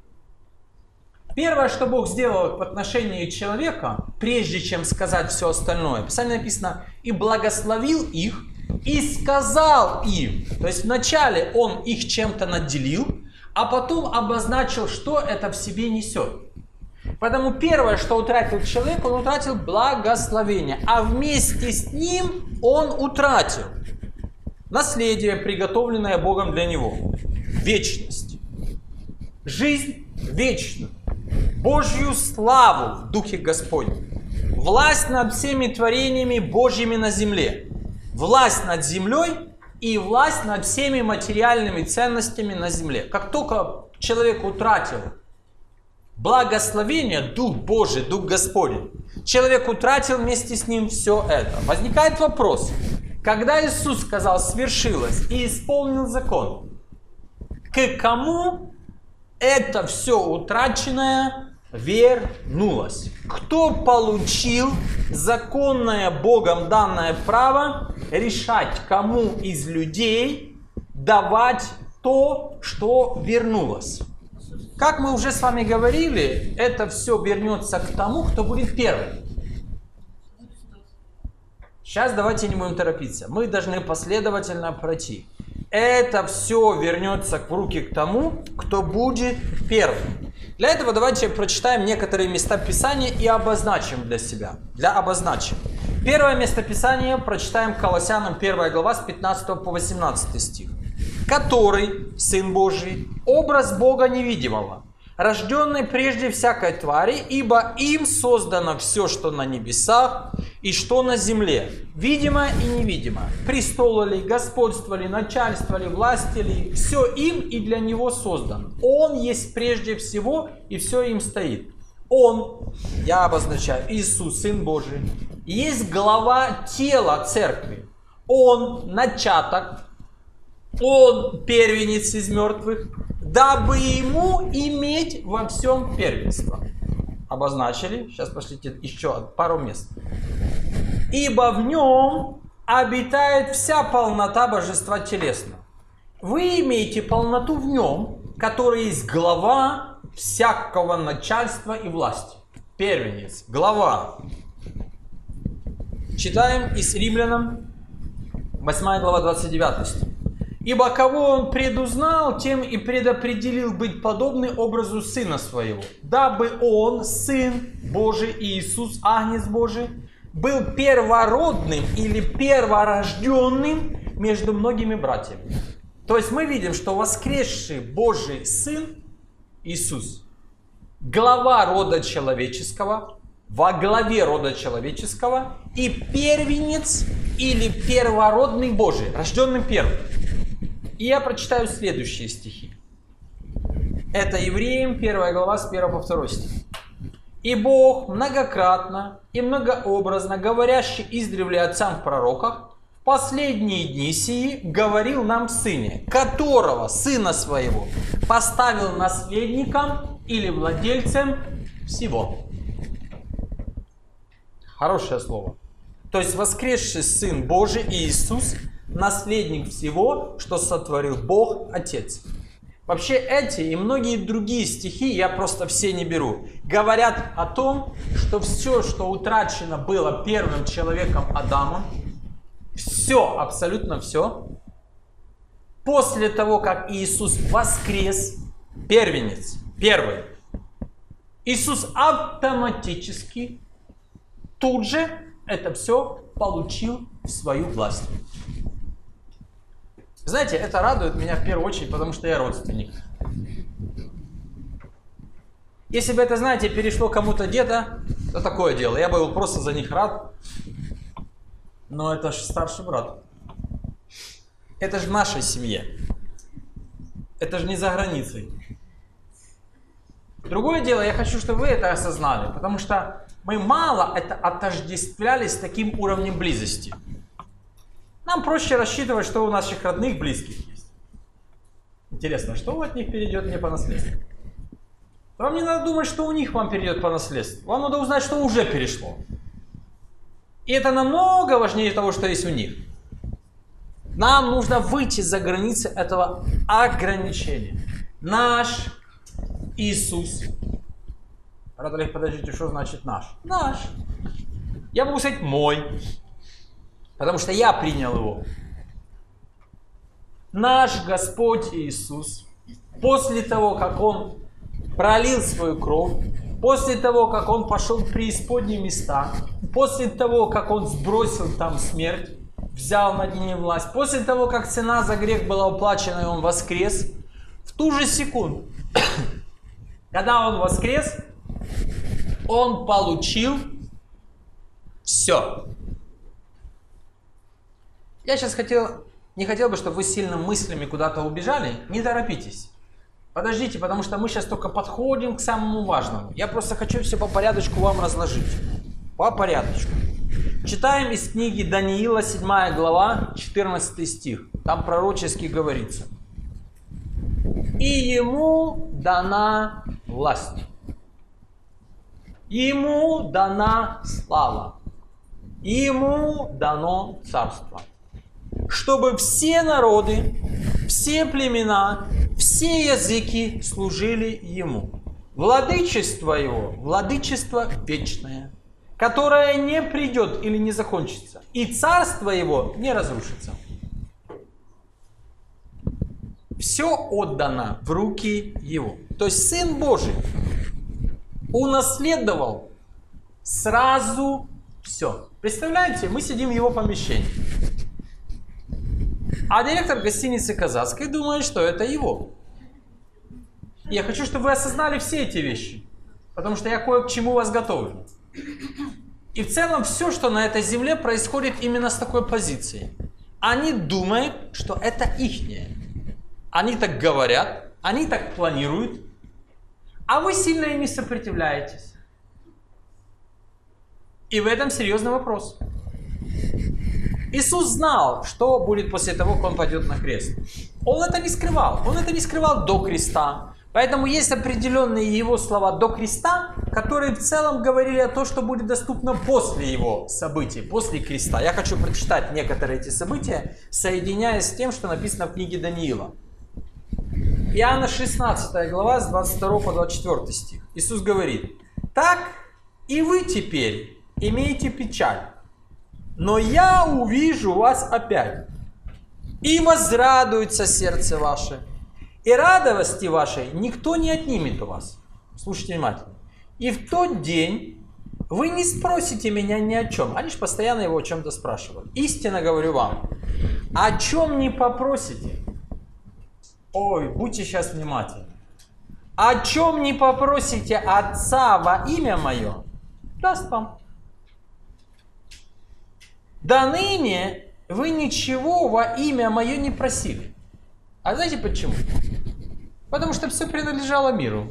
Первое, что Бог сделал в отношении человека, прежде чем сказать все остальное, в Писании написано «и благословил их, и сказал им». То есть вначале Он их чем-то наделил, а потом обозначил, что это в себе несет. Поэтому первое, что утратил человек, он утратил благословение, а вместе с ним он утратил наследие, приготовленное Богом для него, вечность, жизнь вечную, Божью славу в Духе Господнем, власть над всеми творениями Божьими на земле, власть над землей и власть над всеми материальными ценностями на земле. Как только человек утратил благословение, Дух Божий, Дух Господень, человек утратил вместе с ним все это. Возникает вопрос, когда Иисус сказал «свершилось» и исполнил закон, к кому это все утраченное вернулось? Кто получил законное Богом данное право решать, кому из людей давать то, что вернулось? Как мы уже с вами говорили, это все вернется к тому, кто будет первым. Сейчас давайте не будем торопиться. Мы должны последовательно пройти. Это все вернется в руки к тому, кто будет первым. Для этого давайте прочитаем некоторые места Писания и обозначим для себя. Для обозначим. Первое место Писания прочитаем Колоссянам первая глава с пятнадцатого по восемнадцатый стих. Который, Сын Божий, образ Бога невидимого, рожденный прежде всякой твари, ибо им создано все, что на небесах и что на земле, видимо и невидимо, престолы ли, господство ли, начальство ли, власти ли, все им и для него создано. Он есть прежде всего, и все им стоит. Он, я обозначаю, Иисус, Сын Божий, есть глава тела церкви. Он начаток, Он первенец из мертвых, дабы ему иметь во всем первенство. Обозначили. Сейчас пошлите еще пару мест. Ибо в нем обитает вся полнота божества телесного. Вы имеете полноту в нем, который есть глава всякого начальства и власти. Первенец, глава. Читаем из Римлянам, восьмая глава, двадцать девятый стих. Ибо кого он предузнал, тем и предопределил быть подобный образу Сына Своего, дабы Он, Сын Божий Иисус, Агнец Божий, был первородным или перворожденным между многими братьями. То есть мы видим, что воскресший Божий Сын Иисус, глава рода человеческого, во главе рода человеческого и первенец или первородный Божий, рожденный первым. И я прочитаю следующие стихи. Это Евреям, первая глава, с первого по второй стих. «И Бог многократно и многообразно, говорящий издревле отцам в пророках, в последние дни сии говорил нам в Сыне, которого, Сына Своего, поставил наследником или владельцем всего». Хорошее слово. То есть воскресший Сын Божий Иисус, наследник всего, что сотворил Бог Отец. Вообще эти и многие другие стихи, я просто все не беру, говорят о том, что все, что утрачено было первым человеком Адамом, все, абсолютно все, после того, как Иисус воскрес, первенец, первый, Иисус автоматически тут же это все получил в свою власть. Знаете, это радует меня в первую очередь, потому что я родственник. Если бы это, знаете, перешло кому-то где-то, то такое дело. Я бы был просто за них рад. Но это же старший брат. Это же в нашей семье. Это же не за границей. Другое дело, я хочу, чтобы вы это осознали, потому что мы мало это отождествляли с таким уровнем близости. Нам проще рассчитывать, что у наших родных близких есть. Интересно, что от них перейдет мне по наследству? Вам не надо думать, что у них вам перейдет по наследству. Вам надо узнать, что уже перешло. И это намного важнее того, что есть у них. Нам нужно выйти за границы этого ограничения. Наш Иисус. Радолег, подождите, что значит наш? Наш. Я могу сказать мой. Потому что я принял его. Наш Господь Иисус, после того, как Он пролил свою кровь, после того, как Он пошел в преисподние места, после того, как Он сбросил там смерть, взял над ней власть, после того, как цена за грех была уплачена, и Он воскрес, в ту же секунду, когда Он воскрес, Он получил все. Я сейчас хотел, не хотел бы, чтобы вы сильно мыслями куда-то убежали. Не торопитесь. Подождите, потому что мы сейчас только подходим к самому важному. Я просто хочу все по порядочку вам разложить. По порядочку. Читаем из книги Даниила, седьмая глава, четырнадцатый стих. Там пророчески говорится. И ему дана власть. Ему дана слава. Ему дано царство. Чтобы все народы, все племена, все языки служили Ему. Владычество Его, владычество вечное, которое не придет или не закончится, и царство Его не разрушится. Все отдано в руки Его. То есть Сын Божий унаследовал сразу все. Представляете, мы сидим в Его помещении. А директор гостиницы Казацкой думает, что это его. Я хочу, чтобы вы осознали все эти вещи, потому что я кое к чему вас готовлю. И в целом все, что на этой земле, происходит именно с такой позиции. Они думают, что это ихнее. Они так говорят, они так планируют, а вы сильно им не сопротивляетесь. И в этом серьезный вопрос. Иисус знал, что будет после того, как Он пойдет на крест. Он это не скрывал. Он это не скрывал до креста. Поэтому есть определенные Его слова до креста, которые в целом говорили о том, что будет доступно после Его событий, после креста. Я хочу прочитать некоторые эти события, соединяясь с тем, что написано в книге Даниила. Иоанна шестнадцатая глава, с двадцать второго по двадцать четвёртый стих. Иисус говорит: «Так и вы теперь имеете печаль. Но я увижу вас опять, и возрадуется сердце ваше, и радости вашей никто не отнимет у вас». Слушайте внимательно. «И в тот день вы не спросите меня ни о чем». Они же постоянно его о чем-то спрашивают. «Истинно говорю вам, о чем не попросите». Ой, будьте сейчас внимательны. «О чем не попросите Отца во имя Мое, даст вам». До ныне вы ничего во имя Мое не просили. А знаете почему? Потому что все принадлежало миру.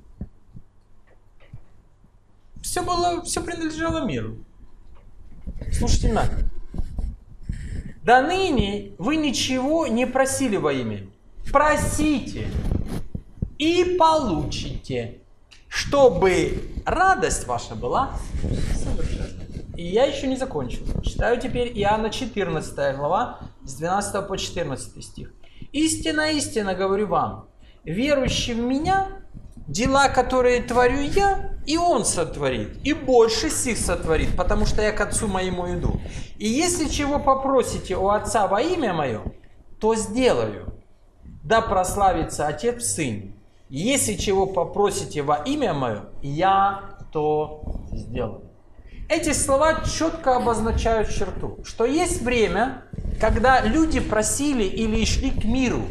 Все было, все принадлежало миру. Слушайте внимательно. До ныне вы ничего не просили во имя. Просите и получите, чтобы радость ваша была совершенна. И я еще не закончил. Читаю теперь Иоанна четырнадцатая глава, с двенадцатого по четырнадцатый стих. «Истинно, истинно говорю вам, верующий в Меня, дела, которые творю Я, и он сотворит, и больше сих сотворит, потому что я к Отцу Моему иду. И если чего попросите у Отца во имя Мое, то сделаю. Да прославится Отец в Сыне. Если чего попросите во имя Мое, я то сделаю. Эти слова четко обозначают черту, что есть время, когда люди просили или шли к миру.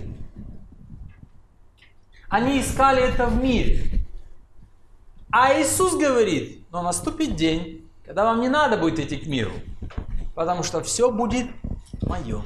Они искали это в мире. А Иисус говорит, но наступит день, когда вам не надо будет идти к миру, потому что все будет мое.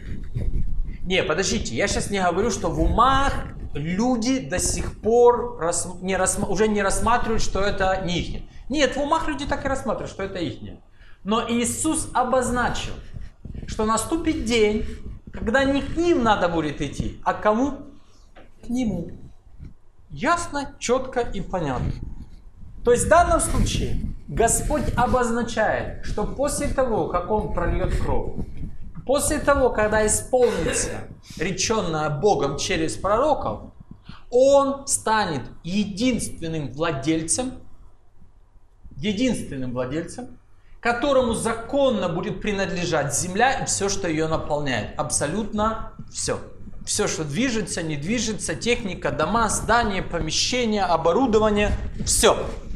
Не, подождите, я сейчас не говорю, что в умах люди до сих пор рас, не рассма, уже не рассматривают, что это не их. Нет, в умах люди так и рассматривают, что это их. Но Иисус обозначил, что наступит день, когда не к ним надо будет идти, а к кому? К Нему. Ясно, четко и понятно. То есть в данном случае Господь обозначает, что после того, как Он прольет кровь, после того, когда исполнится реченное Богом через пророков, Он станет единственным владельцем, единственным владельцем, которому законно будет принадлежать земля и все, что ее наполняет. Абсолютно все. Все, что движется, не движется, техника, дома, здания, помещения, оборудование, все.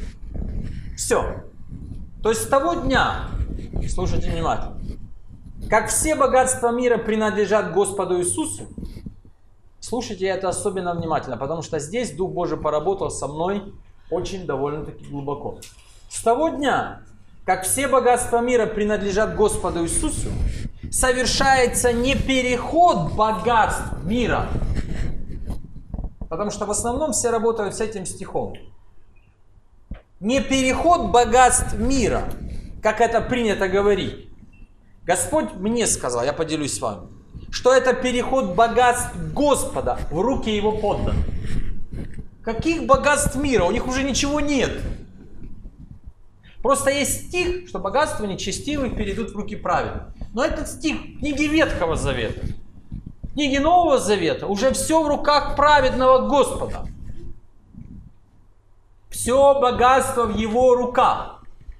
Все. То есть с того дня, слушайте внимательно, как все богатства мира принадлежат Господу Иисусу, слушайте это особенно внимательно, потому что здесь Дух Божий поработал со мной очень довольно-таки глубоко. С того дня, как все богатства мира принадлежат Господу Иисусу, совершается не переход богатств мира, потому что в основном все работают с этим стихом. Не переход богатств мира, как это принято говорить. Господь мне сказал, я поделюсь с вами, что это переход богатств Господа в руки Его подданных. Каких богатств мира? У них уже ничего нет. Просто есть стих, что богатства нечестивых перейдут в руки праведных. Но этот стих в книге Ветхого Завета, в книге Нового Завета уже все в руках праведного Господа. Все богатство в Его руках.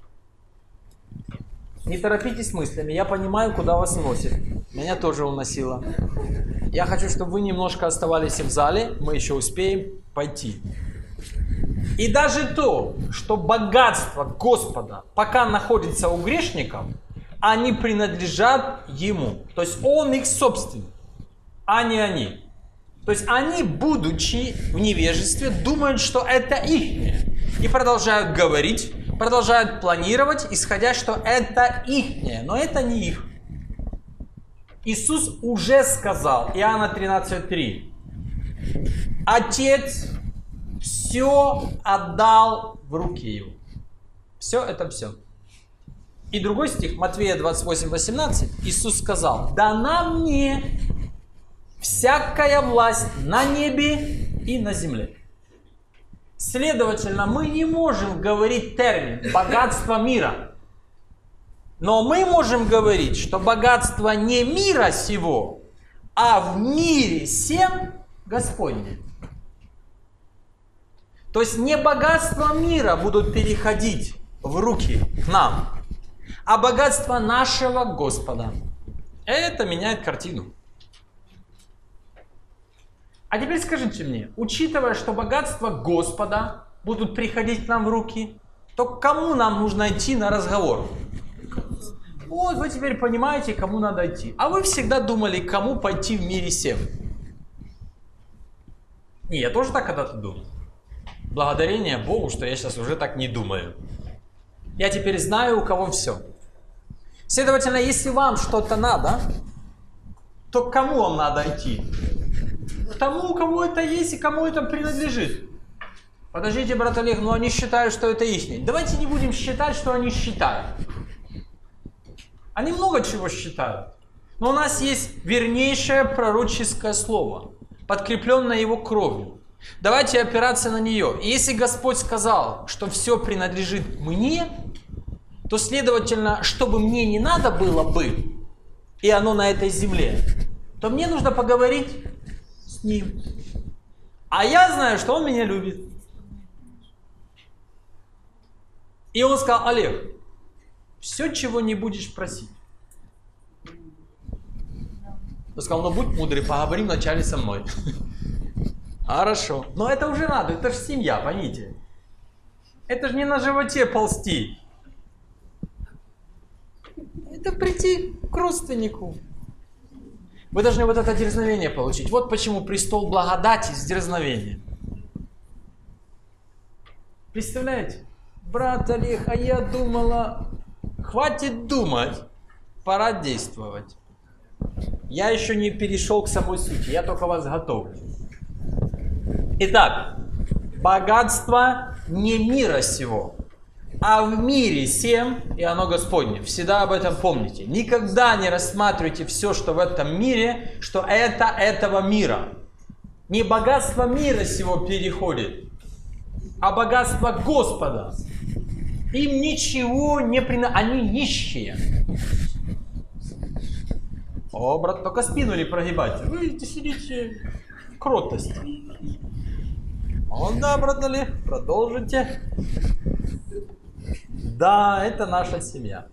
Не торопитесь мыслями, я понимаю, куда вас носит. Меня тоже уносило. Я хочу, чтобы вы немножко оставались в зале, мы еще успеем пойти. И даже то, что богатство Господа пока находится у грешников, они принадлежат Ему. То есть Он их собственник, а не они. То есть они, будучи в невежестве, думают, что это их. И продолжают говорить, продолжают планировать, исходя, что это их. Но это не их. Иисус уже сказал, Иоанна тринадцать три, Отец все отдал в руки Его. Все это все. И другой стих, Матфея двадцать восемь восемнадцать, Иисус сказал, дана мне всякая власть на небе и на земле. Следовательно, мы не можем говорить термин богатство мира. Но мы можем говорить, что богатство не мира сего, а в мире сем Господне. То есть не богатства мира будут переходить в руки к нам, а богатство нашего Господа. Это меняет картину. А теперь скажите мне, учитывая, что богатства Господа будут приходить к нам в руки, то к кому нам нужно идти на разговор? Вот вы теперь понимаете, кому надо идти. А вы всегда думали, кому пойти в мире сем? Не, я тоже так когда-то думал. Благодарение Богу, что я сейчас уже так не думаю. Я теперь знаю, у кого все. Следовательно, если вам что-то надо, то к кому вам надо идти? К тому, у кого это есть и кому это принадлежит. Подождите, брат Олег, но они считают, что это их. Давайте не будем считать, что они считают. Они много чего считают. Но у нас есть вернейшее пророческое слово, подкрепленное Его кровью. Давайте опираться на нее. И если Господь сказал, что все принадлежит мне, то, следовательно, чтобы мне не надо было бы, и оно на этой земле, то мне нужно поговорить с Ним. А я знаю, что он меня любит. И он сказал: Олег, все, чего не будешь просить. Он сказал: ну будь мудрый, поговори вначале со мной. Хорошо. Но это уже надо, это же семья, поймите. Это же не на животе ползти. Это прийти к родственнику. Вы должны вот это дерзновение получить. Вот почему престол благодати с дерзновением. Представляете? Брат Олег, а я думала, хватит думать, пора действовать. Я еще не перешел к самой сути, я только вас готовлю. Итак, богатство не мира сего, а в мире сем, и оно Господне. Всегда об этом помните. Никогда не рассматривайте все, что в этом мире, что это этого мира. Не богатство мира сего переходит, а богатство Господа. Им ничего не принадлежит, они нищие. О, брат, только спину не прогибайте. Вы сидите в кротости. О, да, брат Олег, продолжите. Да, это наша семья.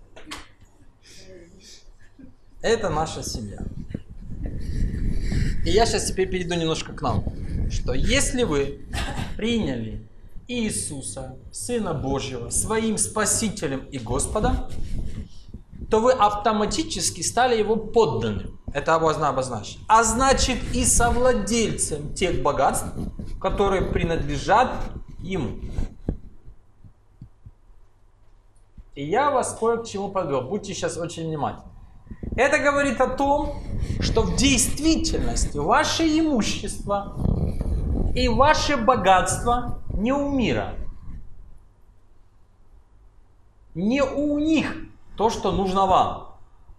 Это наша семья. И я сейчас теперь перейду немножко к нам. Что если вы приняли Иисуса, Сына Божьего, своим Спасителем и Господом, то вы автоматически стали Его подданным. Это можно обозначить. А значит и совладельцем тех богатств, которые принадлежат Ему. И я вас кое к чему подвел. Будьте сейчас очень внимательны. Это говорит о том, что в действительности ваше имущество и ваше богатство не у мира. Не у них то, что нужно вам.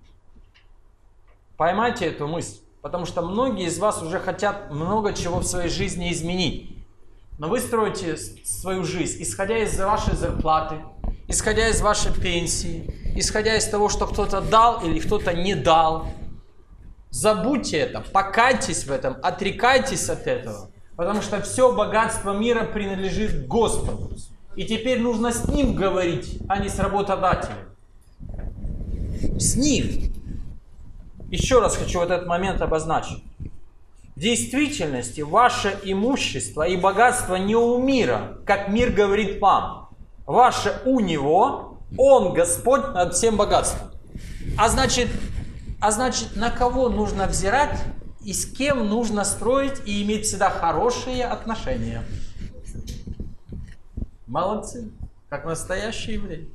Поймайте эту мысль. Потому что многие из вас уже хотят много чего в своей жизни изменить. Но вы строите свою жизнь, исходя из вашей зарплаты, исходя из вашей пенсии, исходя из того, что кто-то дал или кто-то не дал. Забудьте это, покайтесь в этом, отрекайтесь от этого. Потому что все богатство мира принадлежит Господу. И теперь нужно с Ним говорить, а не с работодателем. С Ним. Еще раз хочу вот этот момент обозначить. В действительности ваше имущество и богатство не у мира, как мир говорит вам. Ваше у Него, Он Господь над всем богатством. А значит, а значит, на кого нужно взирать и с кем нужно строить и иметь всегда хорошие отношения. Молодцы, как настоящие евреи.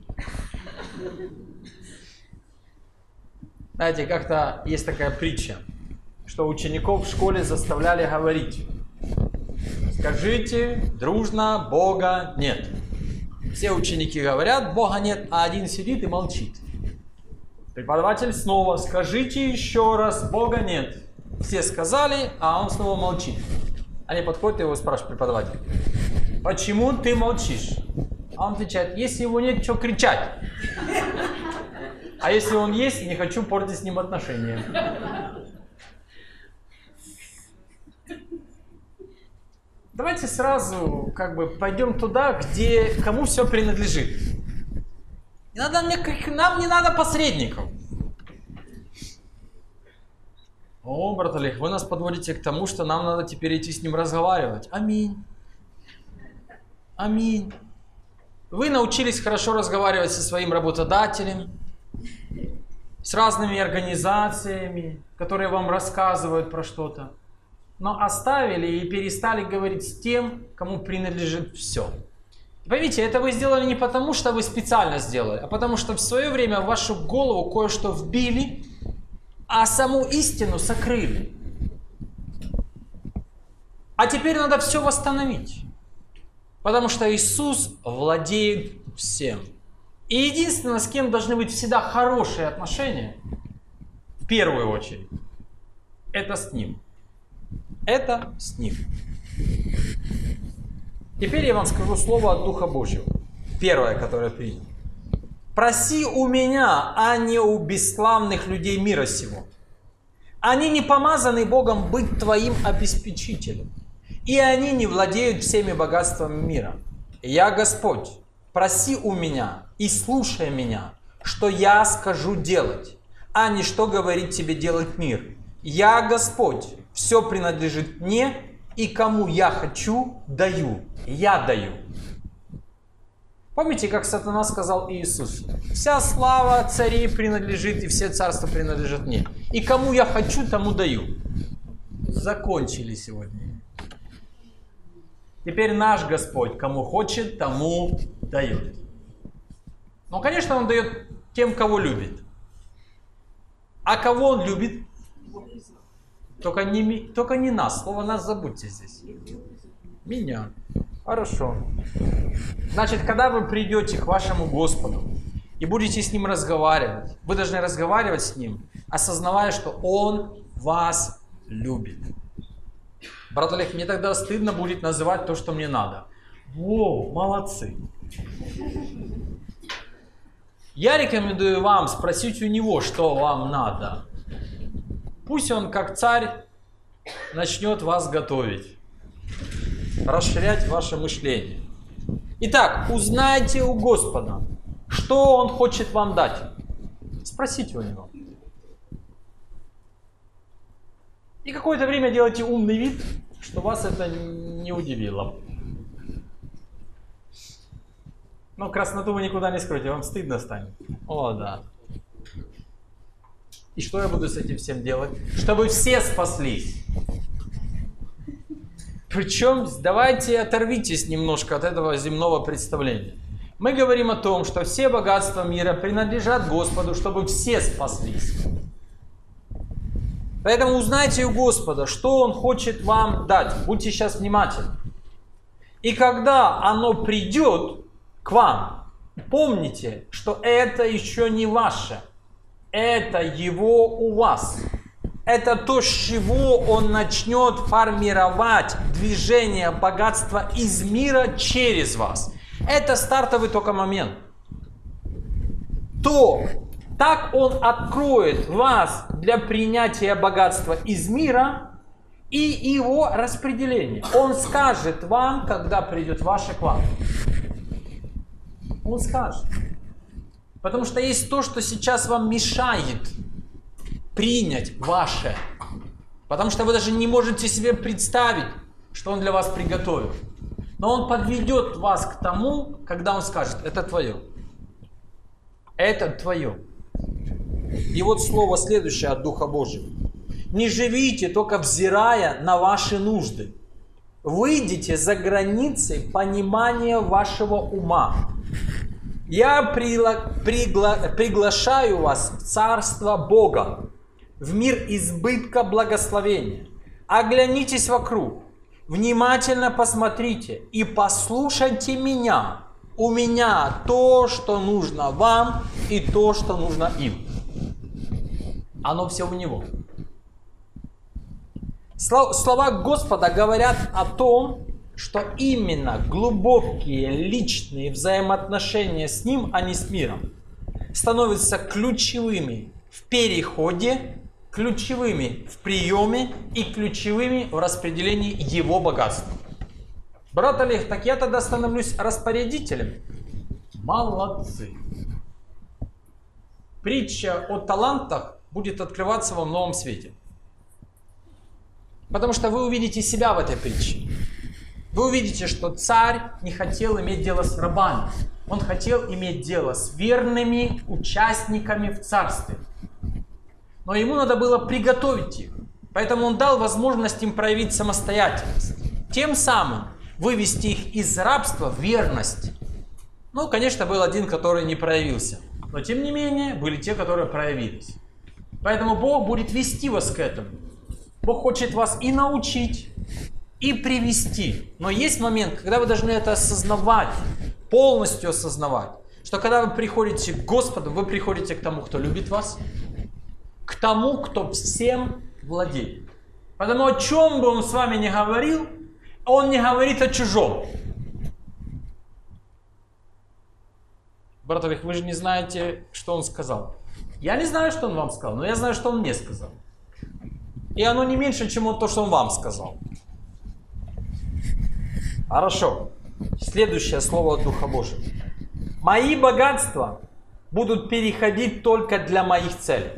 Знаете, как-то есть такая притча, что учеников в школе заставляли говорить: скажите дружно, Бога нет. Все ученики говорят: Бога нет, а один сидит и молчит. Преподаватель снова: скажите еще раз, Бога нет. Все сказали, а он снова молчит. Они подходят и его спрашивают: преподаватель, почему ты молчишь? А он отвечает: если его нет, что кричать? А если он есть, не хочу портить с ним отношения. Давайте сразу как бы пойдем туда, где кому все принадлежит. Не надо мне, нам не надо посредников. О, брат Олег, вы нас подводите к тому, что нам надо теперь идти с ним разговаривать. Аминь. Аминь. Вы научились хорошо разговаривать со своим работодателем, с разными организациями, которые вам рассказывают про что-то, но оставили и перестали говорить с тем, кому принадлежит все. Поймите, это вы сделали не потому, что вы специально сделали, а потому что в свое время в вашу голову кое-что вбили, а саму истину сокрыли. А теперь надо все восстановить, потому что Иисус владеет всем. И единственное, с кем должны быть всегда хорошие отношения, в первую очередь, это с Ним. Это с Ним. Теперь я вам скажу слово от Духа Божьего. Первое, которое принял. Проси у меня, а не у бесславных людей мира сего. Они не помазаны Богом быть твоим обеспечителем. и они не владеют всеми богатствами мира. Я Господь, проси у меня и слушай меня, что я скажу делать, а не что говорит тебе делать мир. Я Господь, все принадлежит мне, и кому я хочу, даю. Я даю. Помните, как сатана сказал Иисусу? Вся слава царей принадлежит, и все царства принадлежат мне. И кому я хочу, тому даю. Закончили сегодня. Теперь наш Господь, кому хочет, тому дает. Ну, конечно, Он дает тем, кого любит. А кого Он любит? Только не, только не нас. Слово нас забудьте здесь. Меня. Хорошо. Значит, когда вы придете к вашему Господу и будете с Ним разговаривать, вы должны разговаривать с Ним, осознавая, что Он вас любит. Брат Олег, мне тогда стыдно будет называть то, что мне надо. Во, молодцы. Я рекомендую вам спросить у Него, что вам надо. Пусть Он, как царь, начнет вас готовить, расширять ваше мышление. Итак, узнайте у Господа, что Он хочет вам дать. Спросите у Него. И какое-то время делайте умный вид, что вас это не удивило. Но красноту вы никуда не скроете, вам стыдно станет. О, да. И что я буду с этим всем делать? Чтобы все спаслись. Причем, давайте оторвитесь немножко от этого земного представления. Мы говорим о том, что все богатства мира принадлежат Господу, чтобы все спаслись. Поэтому узнайте у Господа, что Он хочет вам дать. Будьте сейчас внимательны. И когда оно придет к вам, помните, что это еще не ваше. Это Его у вас. Это то, с чего Он начнет формировать движение богатства из мира через вас. Это стартовый только момент. То, так Он откроет вас для принятия богатства из мира и его распределения. Он скажет вам, когда придет ваше к вам. Он скажет. Потому что есть то, что сейчас вам мешает принять ваше. Потому что вы даже не можете себе представить, что Он для вас приготовил. Но Он подведет вас к тому, когда Он скажет: это твое. Это твое. И вот слово следующее от Духа Божьего. Не живите, только взирая на ваши нужды. Выйдите за границы понимания вашего ума. Я пригла... Пригла... приглашаю вас в Царство Бога, в мир избытка благословения. Оглянитесь вокруг, внимательно посмотрите и послушайте меня. У меня то, что нужно вам, и то, что нужно им. Оно все у Него. Слова Господа говорят о том, что именно глубокие личные взаимоотношения с Ним, а не с миром, становятся ключевыми в переходе, ключевыми в приеме и ключевыми в распределении Его богатства. Брат Олег, так я тогда становлюсь распорядителем? Молодцы! Притча о талантах будет открываться во новом свете. Потому что вы увидите себя в этой притче. Вы увидите, что царь не хотел иметь дело с рабами. Он хотел иметь дело с верными участниками в царстве. Но ему надо было приготовить их. Поэтому он дал возможность им проявить самостоятельность. Тем самым вывести их из рабства в верность. Ну, конечно, был один, который не проявился. Но, тем не менее, были те, которые проявились. Поэтому Бог будет вести вас к этому. Бог хочет вас и научить, и привести. Но есть момент, когда вы должны это осознавать, полностью осознавать, что когда вы приходите к Господу, вы приходите к тому, кто любит вас, к тому, кто всем владеет. Потому о чем бы Он с вами ни говорил, Он не говорит о чужом. Брат Олег, вы же не знаете, что Он сказал. Я не знаю, что Он вам сказал, но я знаю, что Он мне сказал. И оно не меньше, чем то, что Он вам сказал. Хорошо. Следующее слово от Духа Божьего. Мои богатства будут переходить только для моих целей.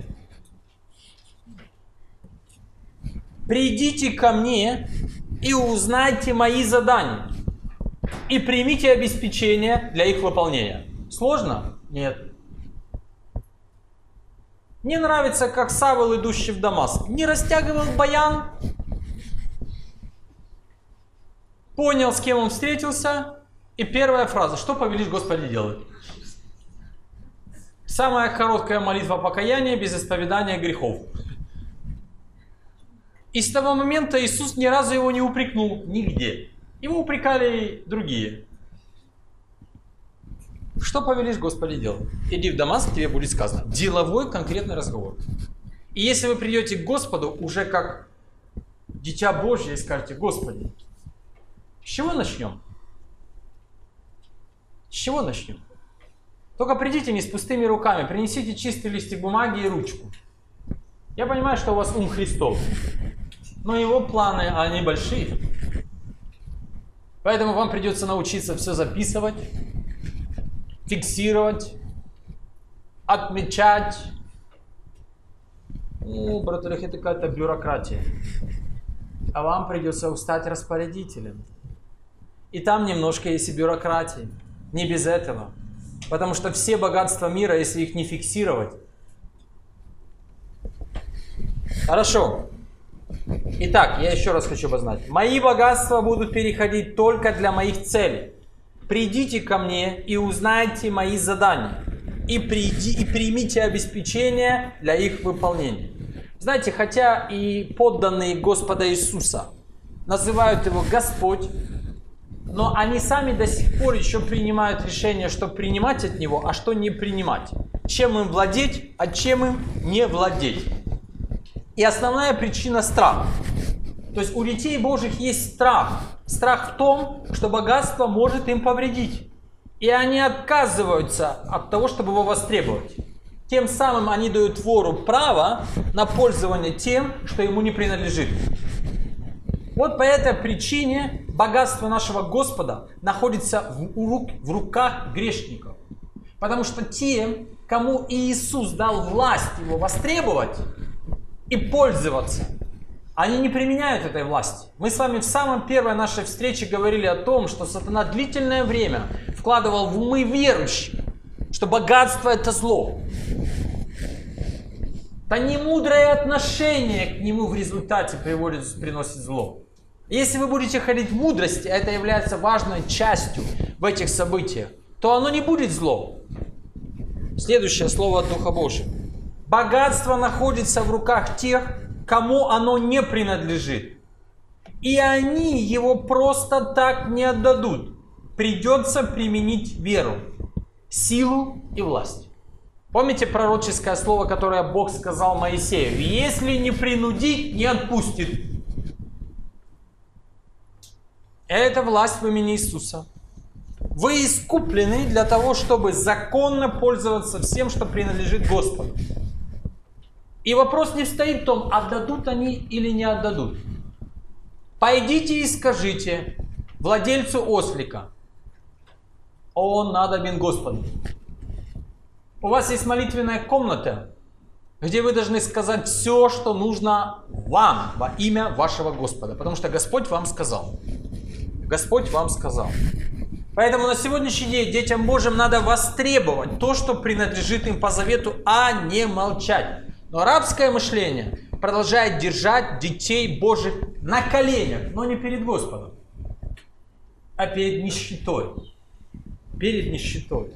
Придите ко мне и узнайте мои задания. И примите обеспечение для их выполнения. Сложно? Нет. Мне нравится, как Савл, идущий в Дамаск, не растягивал баян, понял, с кем он встретился, и первая фраза: что повелишь, Господи, делать? Самая короткая молитва покаяния без исповедания грехов. И с того момента Иисус ни разу его не упрекнул нигде. Его упрекали другие. Что повелишь, Господи, делать? Иди в Дамаск, тебе будет сказано. Деловой конкретный разговор. И если вы придете к Господу уже как дитя Божье и скажете: Господи, с чего начнем? С чего начнем? Только придите не с пустыми руками, принесите чистый листик бумаги и ручку. Я понимаю, что у вас ум Христов, но его планы, они большие. Поэтому вам придется научиться все записывать, фиксировать, отмечать. О, брат Олег, это какая-то бюрократия. А вам придется стать распорядителем. И там немножко есть и бюрократии. Не без этого. Потому что все богатства мира, если их не фиксировать. Хорошо. Итак, я еще раз хочу обозначить. Мои богатства будут переходить только для моих целей. Придите ко мне и узнайте мои задания. И, приди, и примите обеспечение для их выполнения. Знаете, хотя и подданные Господа Иисуса называют его Господь, но они сами до сих пор еще принимают решение, что принимать от Него, а что не принимать. Чем им владеть, а чем им не владеть. И основная причина – страх. То есть у детей Божьих есть страх. Страх в том, что богатство может им повредить. И они отказываются от того, чтобы его востребовать. Тем самым они дают вору право на пользование тем, что ему не принадлежит. Вот по этой причине богатство нашего Господа находится в, рук, в руках грешников. Потому что те, кому Иисус дал власть его востребовать и пользоваться, они не применяют этой власти. Мы с вами в самой первой нашей встрече говорили о том, что сатана длительное время вкладывал в умы верующих, что богатство – это зло. Да немудрое отношение к нему в результате приводит, приносит зло. Если вы будете ходить в мудрости, а это является важной частью в этих событиях, то оно не будет злом. Следующее слово от Духа Божьего. Богатство находится в руках тех, кому оно не принадлежит. И они его просто так не отдадут. Придется применить веру, силу и власть. Помните пророческое слово, которое Бог сказал Моисею? Если не принудить, не отпустит. Это власть в имени Иисуса. Вы искуплены для того, чтобы законно пользоваться всем, что принадлежит Господу. И вопрос не стоит в том, отдадут они или не отдадут. Пойдите и скажите владельцу ослика: он надобен Господу. У вас есть молитвенная комната, где вы должны сказать все, что нужно вам во имя вашего Господа. Потому что Господь вам сказал. Господь вам сказал. Поэтому на сегодняшний день детям Божьим надо востребовать то, что принадлежит им по завету, а не молчать. Но рабское мышление продолжает держать детей Божьих на коленях, но не перед Господом, а перед нищетой. Перед нищетой.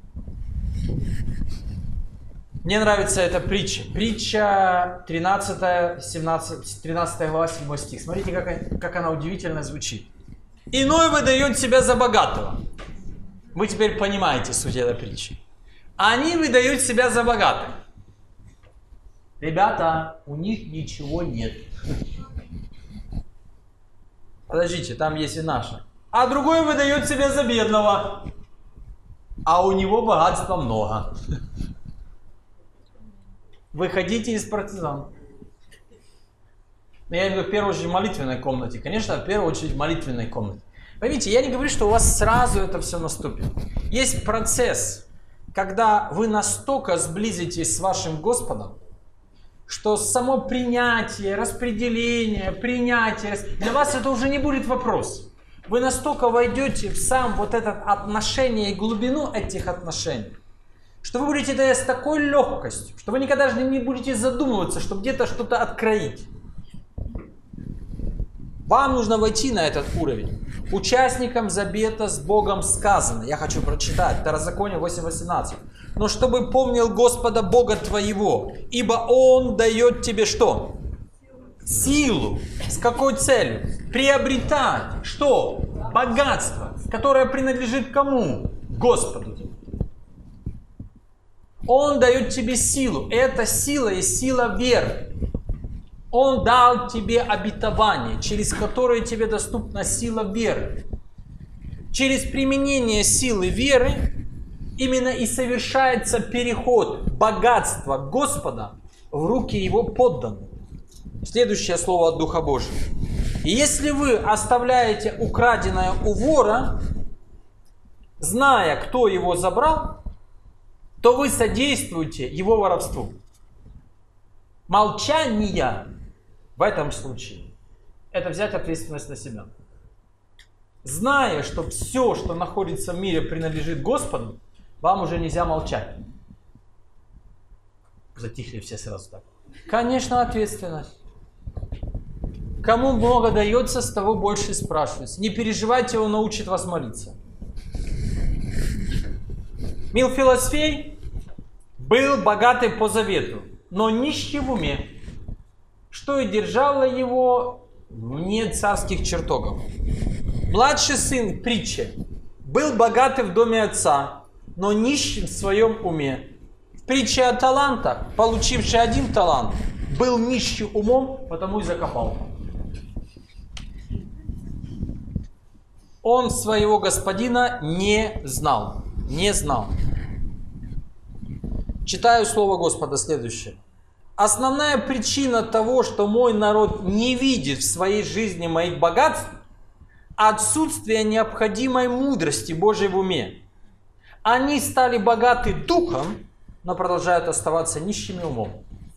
Мне нравится эта притча. Притча тринадцатая, семнадцатая, тринадцатая глава, седьмой стих. Смотрите, как, как она удивительно звучит. Иной выдает себя за богатого. Вы теперь понимаете суть этой притчи. Они выдают себя за богатых. Ребята, у них ничего нет. Подождите, там есть и наше. А другой выдает себя за бедного. А у него богатства много. Выходите из партизан. Я имею в виду в первую очередь в молитвенной комнате. Конечно, в первую очередь в молитвенной комнате. Поймите, я не говорю, что у вас сразу это все наступит. Есть процесс, когда вы настолько сблизитесь с вашим Господом, что само принятие, распределение, принятие, для вас это уже не будет вопрос. Вы настолько войдете в сам вот это отношение и глубину этих отношений, что вы будете это с такой легкостью, что вы никогда даже не будете задумываться, чтобы где-то что-то откроить. Вам нужно войти на этот уровень. Участникам завета с Богом сказано, я хочу прочитать, Второзаконие восемь восемнадцать. Но чтобы помнил Господа Бога твоего, ибо Он дает тебе что? Силу. С какой целью? Приобретать что? Богатство, которое принадлежит кому? Господу. Он дает тебе силу. Эта сила есть сила веры. Он дал тебе обетование, через которое тебе доступна сила веры. Через применение силы веры именно и совершается переход богатства Господа в руки Его подданных. Следующее слово от Духа Божьего. И если вы оставляете украденное у вора, зная, кто его забрал, то вы содействуете его воровству. Молчание в этом случае – это взять ответственность на себя. Зная, что все, что находится в мире, принадлежит Господу, вам уже нельзя молчать. Затихли все сразу так. Конечно, ответственность. Кому много дается, с того больше спрашивается. Не переживайте, он научит вас молиться. Милфилосфей был богатый по завету, но нищий в уме, что и держало его вне царских чертогов. Младший сын притчи был богатый в доме отца, но нищий в своем уме. В притче о талантах, получивший один талант, был нищий умом, потому и закопал. Он своего господина не знал. Не знал. Читаю слово Господа следующее. Основная причина того, что мой народ не видит в своей жизни моих богатств, отсутствие необходимой мудрости Божьей в уме. Они стали богаты духом, но продолжают оставаться нищими умом.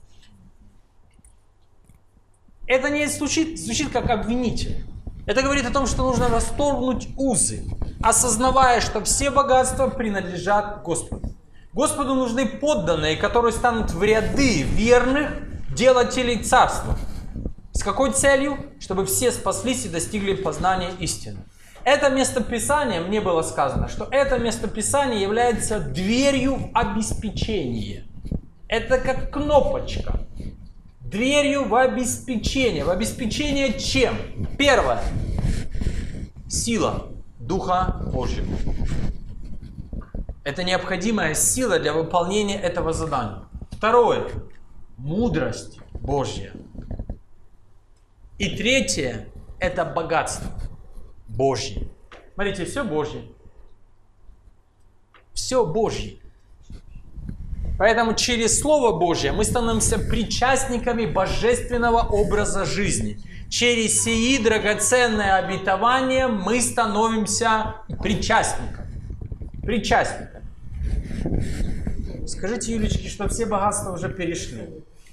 Это не звучит, звучит как обвинитель. Это говорит о том, что нужно расторгнуть узы, осознавая, что все богатства принадлежат Господу. Господу нужны подданные, которые станут в ряды верных делателей царства. С какой целью? Чтобы все спаслись и достигли познания истины. Это местописание, мне было сказано, что это местописание является дверью в обеспечение. Это как кнопочка. Дверью в обеспечение. В обеспечение чем? Первое. Сила Духа Божьего. Это необходимая сила для выполнения этого задания. Второе. Мудрость Божья. И третье. Это богатство Божье. Смотрите, все Божье. Все Божье. Поэтому через Слово Божье мы становимся причастниками божественного образа жизни. Через сии драгоценные обетования мы становимся причастниками. Причастниками. Скажите Юлечке, что все богатства уже перешли.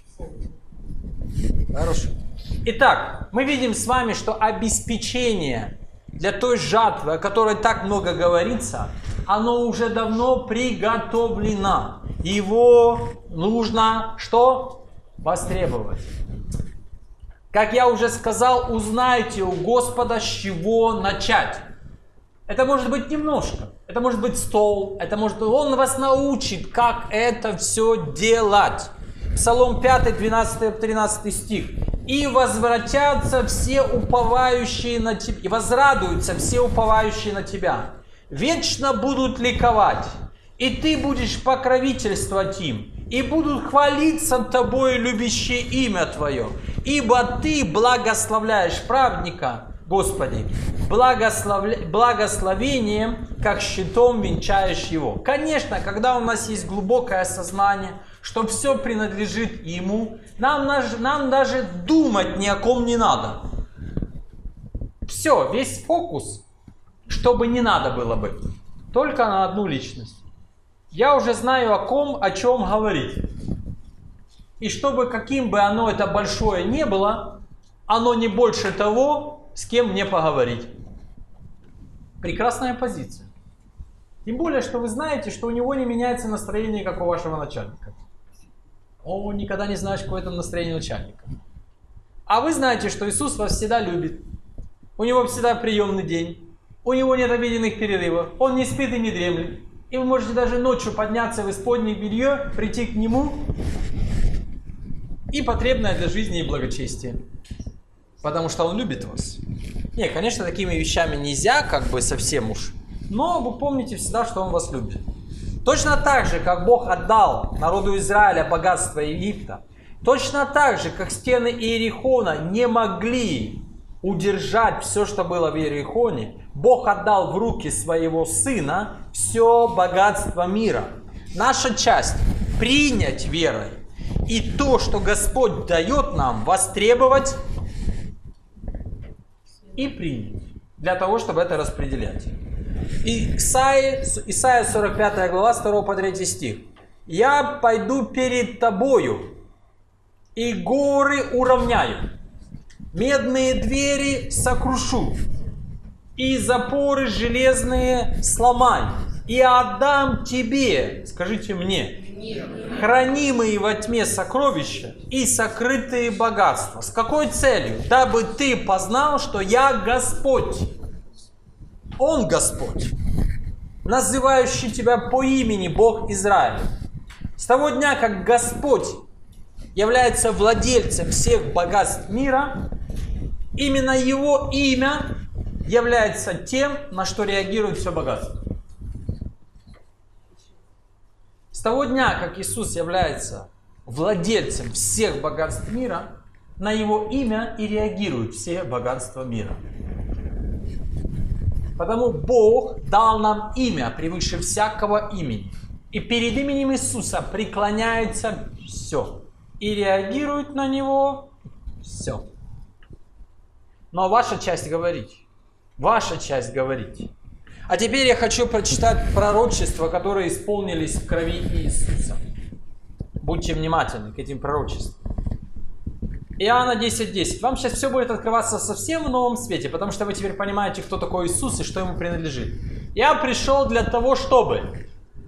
Хорошо. Итак, мы видим с вами, что обеспечение для той жатвы, о которой так много говорится, оно уже давно приготовлено. Его нужно что? Востребовать. Как я уже сказал, узнайте у Господа, с чего начать. Это может быть немножко. Это может быть стол. Это может... Он вас научит, как это все делать. Псалом пять, двенадцатый-тринадцатый стих. «И возвратятся все уповающие на тебя, и возрадуются все уповающие на тебя. Вечно будут ликовать, и ты будешь покровительствовать им, и будут хвалиться тобой, любящие имя твое. Ибо ты благословляешь праведника, Господи, благословля... благословением, как щитом венчаешь его». Конечно, когда у нас есть глубокое осознание, что все принадлежит Ему, нам, нам даже думать ни о ком не надо. Все, весь фокус чтобы не надо было бы. Только на одну личность. Я уже знаю, о ком, о чем говорить. И чтобы каким бы оно это большое не было, оно не больше того, с кем мне поговорить. Прекрасная позиция. Тем более, что вы знаете, что у него не меняется настроение, как у вашего начальника. О, никогда не знаешь, какое там настроение начальника. А вы знаете, что Иисус вас всегда любит. У него всегда приемный день. У него нет обеденных перерывов. Он не спит и не дремлет. И вы можете даже ночью подняться в исподнее белье, прийти к нему и потребное для жизни и благочестия. Потому что он любит вас. Не, конечно, такими вещами нельзя, как бы совсем уж. Но вы помните всегда, что он вас любит. Точно так же, как Бог отдал народу Израиля богатство Египта, точно так же, как стены Иерихона не могли удержать все, что было в Иерихоне, Бог отдал в руки своего Сына все богатство мира. Наша часть – принять верой. И то, что Господь дает нам, востребовать и принять. Для того, чтобы это распределять. Исайя, Исайя сорок пятая глава, с второго по третий стих. «Я пойду перед тобою, и горы уравняю, медные двери сокрушу, и запоры железные сломаю, и отдам тебе, скажите мне, хранимые во тьме сокровища и сокрытые богатства». С какой целью? Дабы ты познал, что я Господь. Он Господь, называющий тебя по имени Бог Израиля. С того дня, как Господь является владельцем всех богатств мира, именно Его имя является тем, на что реагирует все богатство. С того дня, как Иисус является владельцем всех богатств мира, на Его имя и реагируют все богатства мира. Потому Бог дал нам имя превыше всякого имени. И перед именем Иисуса преклоняется все. И реагирует на него все. Но ваша часть говорить. Ваша часть говорить. А теперь я хочу прочитать пророчества, которые исполнились в крови Иисуса. Будьте внимательны к этим пророчествам. Иоанна десять десять. Вам сейчас все будет открываться совсем в новом свете, потому что вы теперь понимаете, кто такой Иисус и что ему принадлежит. Я пришел для того, чтобы...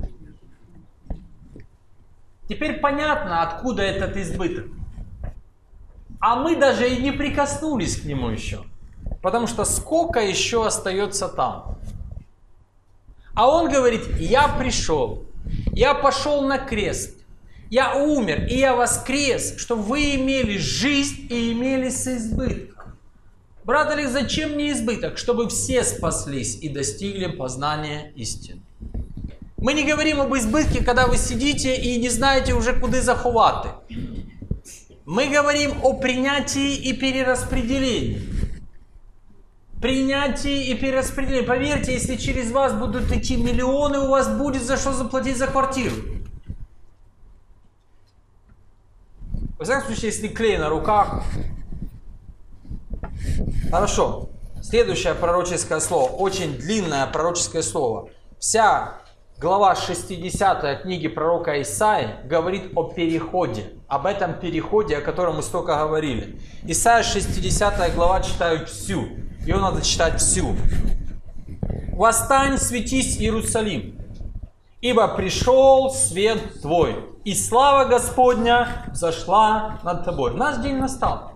Теперь понятно, откуда этот избыток. А мы даже и не прикоснулись к нему еще. Потому что сколько еще остается там. А он говорит, я пришел, я пошел на крест. Я умер, и я воскрес, чтобы вы имели жизнь и имели с избытком. Брат Олег, зачем мне избыток? Чтобы все спаслись и достигли познания истины. Мы не говорим об избытке, когда вы сидите и не знаете уже, куда заховать. Мы говорим о принятии и перераспределении. Принятии и перераспределении. Поверьте, если через вас будут идти миллионы, у вас будет за что заплатить за квартиру. Во всяком случае, если клей на руках. Хорошо. Следующее пророческое слово. Очень длинное пророческое слово. Вся глава шестидесятая книги пророка Исаии говорит о переходе. Об этом переходе, о котором мы столько говорили. Исаия шестидесятая глава читают всю. Ее надо читать всю. «Восстань, светись, Иерусалим, ибо пришел свет твой, и слава Господня взошла над тобой». Наш день настал.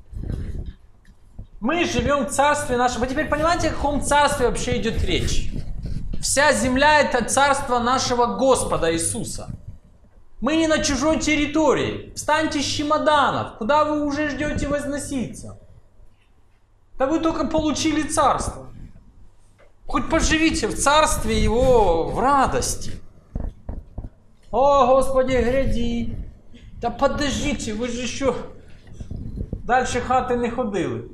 Мы живем в царстве нашем. Вы теперь понимаете, о каком царстве вообще идет речь? Вся земля – это царство нашего Господа Иисуса. Мы не на чужой территории. Встаньте с чемоданов. Куда вы уже ждете возноситься? Да вы только получили царство. Хоть поживите в царстве его в радости. О, Господи, гряди. Да подождите, вы же еще дальше хаты не ходили.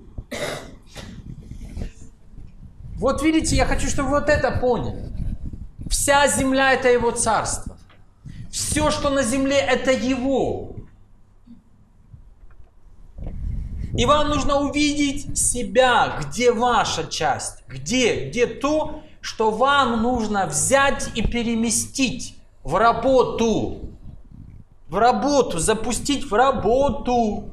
Вот видите, я хочу, чтобы вот это поняли. Вся земля – это его царство. Все, что на земле – это его. И вам нужно увидеть себя, где ваша часть, где, где то, что вам нужно взять и переместить в работу. В работу, запустить в работу.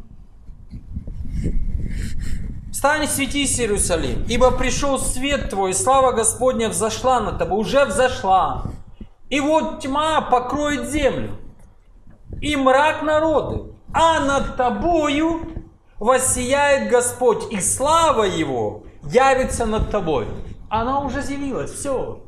Встань и светись, Иерусалим, ибо пришел свет твой, и слава Господня взошла над тобой, уже взошла. И вот тьма покроет землю, и мрак народы, а над тобою воссияет Господь, и слава Его явится над тобой. Она уже явилась, все.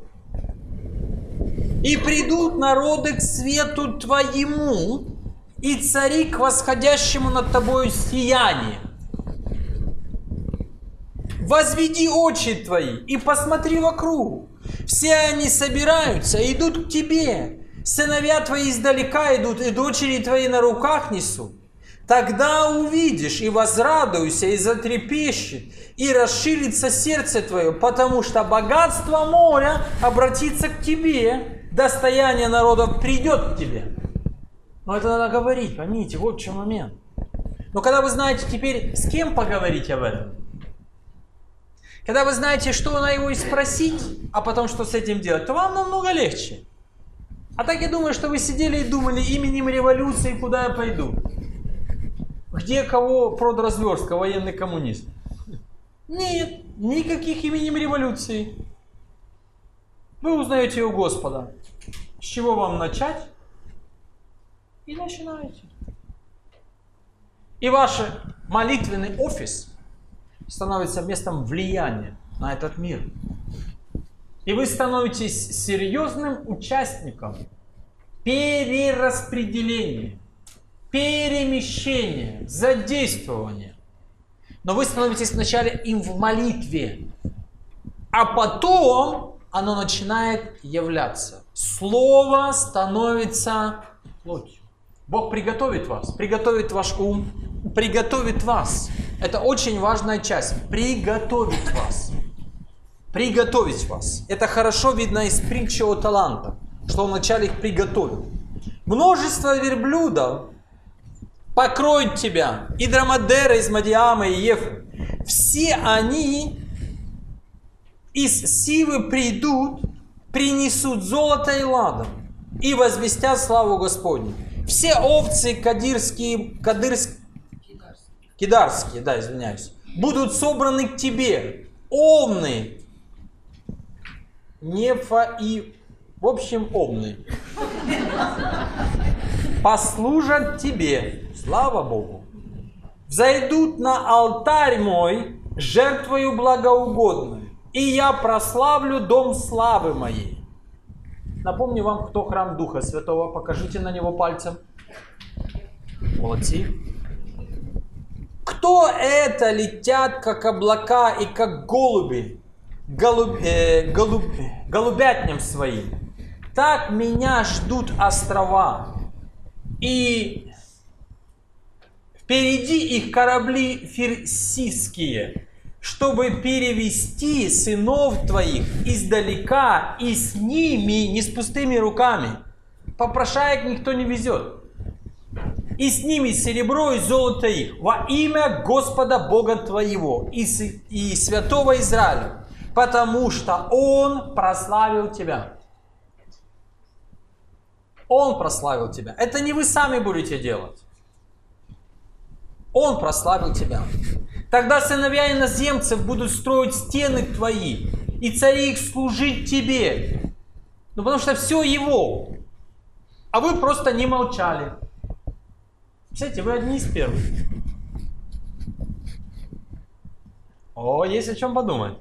И придут народы к свету твоему, и цари к восходящему над тобою сиянию. Возведи очи твои и посмотри вокруг. Все они собираются, идут к тебе. Сыновья твои издалека идут, и дочери твои на руках несут. Тогда увидишь и возрадуйся, и затрепещет, и расширится сердце твое, потому что богатство моря обратится к тебе, достояние народов придет к тебе. Но это надо говорить, поймите, вот в чем момент. Но когда вы знаете теперь, с кем поговорить об этом, когда вы знаете, что на его и спросить, а потом что с этим делать, то вам намного легче. А так я думаю, что вы сидели и думали именем революции, куда я пойду. Где кого продразверстка, военный коммунист. Нет, никаких именем революции. Вы узнаете у Господа, с чего вам начать, и начинаете. И ваш молитвенный офис становится местом влияния на этот мир. И вы становитесь серьезным участником перераспределения, перемещения, задействования. Но вы становитесь вначале им в молитве, а потом оно начинает являться. Слово становится плотью. Бог приготовит вас, приготовит ваш ум, приготовит вас. Это очень важная часть. Приготовить вас. Приготовить вас. Это хорошо видно из притчи о талантах, что он вначале их приготовил. Множество верблюдов покроют тебя, и Драмадера из Мадиама и Ефы. Все они из Сивы придут, принесут золото и ладан, и возвестят славу Господню. Все овцы кадирские, кадырские, кидарские, да, извиняюсь, будут собраны к тебе. Овны, нефа и, в общем, овны, послужат тебе, слава Богу. Взойдут на алтарь мой жертвою благоугодную, и я прославлю дом славы моей. Напомню вам, кто храм Духа Святого. Покажите на него пальцем. Молодцы. Кто это летят, как облака и как голуби, голуб, э, голуб, голубятням своим? Так меня ждут острова. И впереди их корабли ферсийские, чтобы перевести сынов твоих издалека, и с ними, не с пустыми руками. Попрошаек никто не везет. И с ними серебро и золото их, во имя Господа Бога твоего и, и святого Израиля, потому что Он прославил тебя. Он прославил тебя. Это не вы сами будете делать. Он прославил тебя. Тогда сыновья иноземцев будут строить стены твои, и цари их служить тебе. Ну, потому что все его. А вы просто не молчали. Представляете, вы одни из первых. О, есть о чем подумать.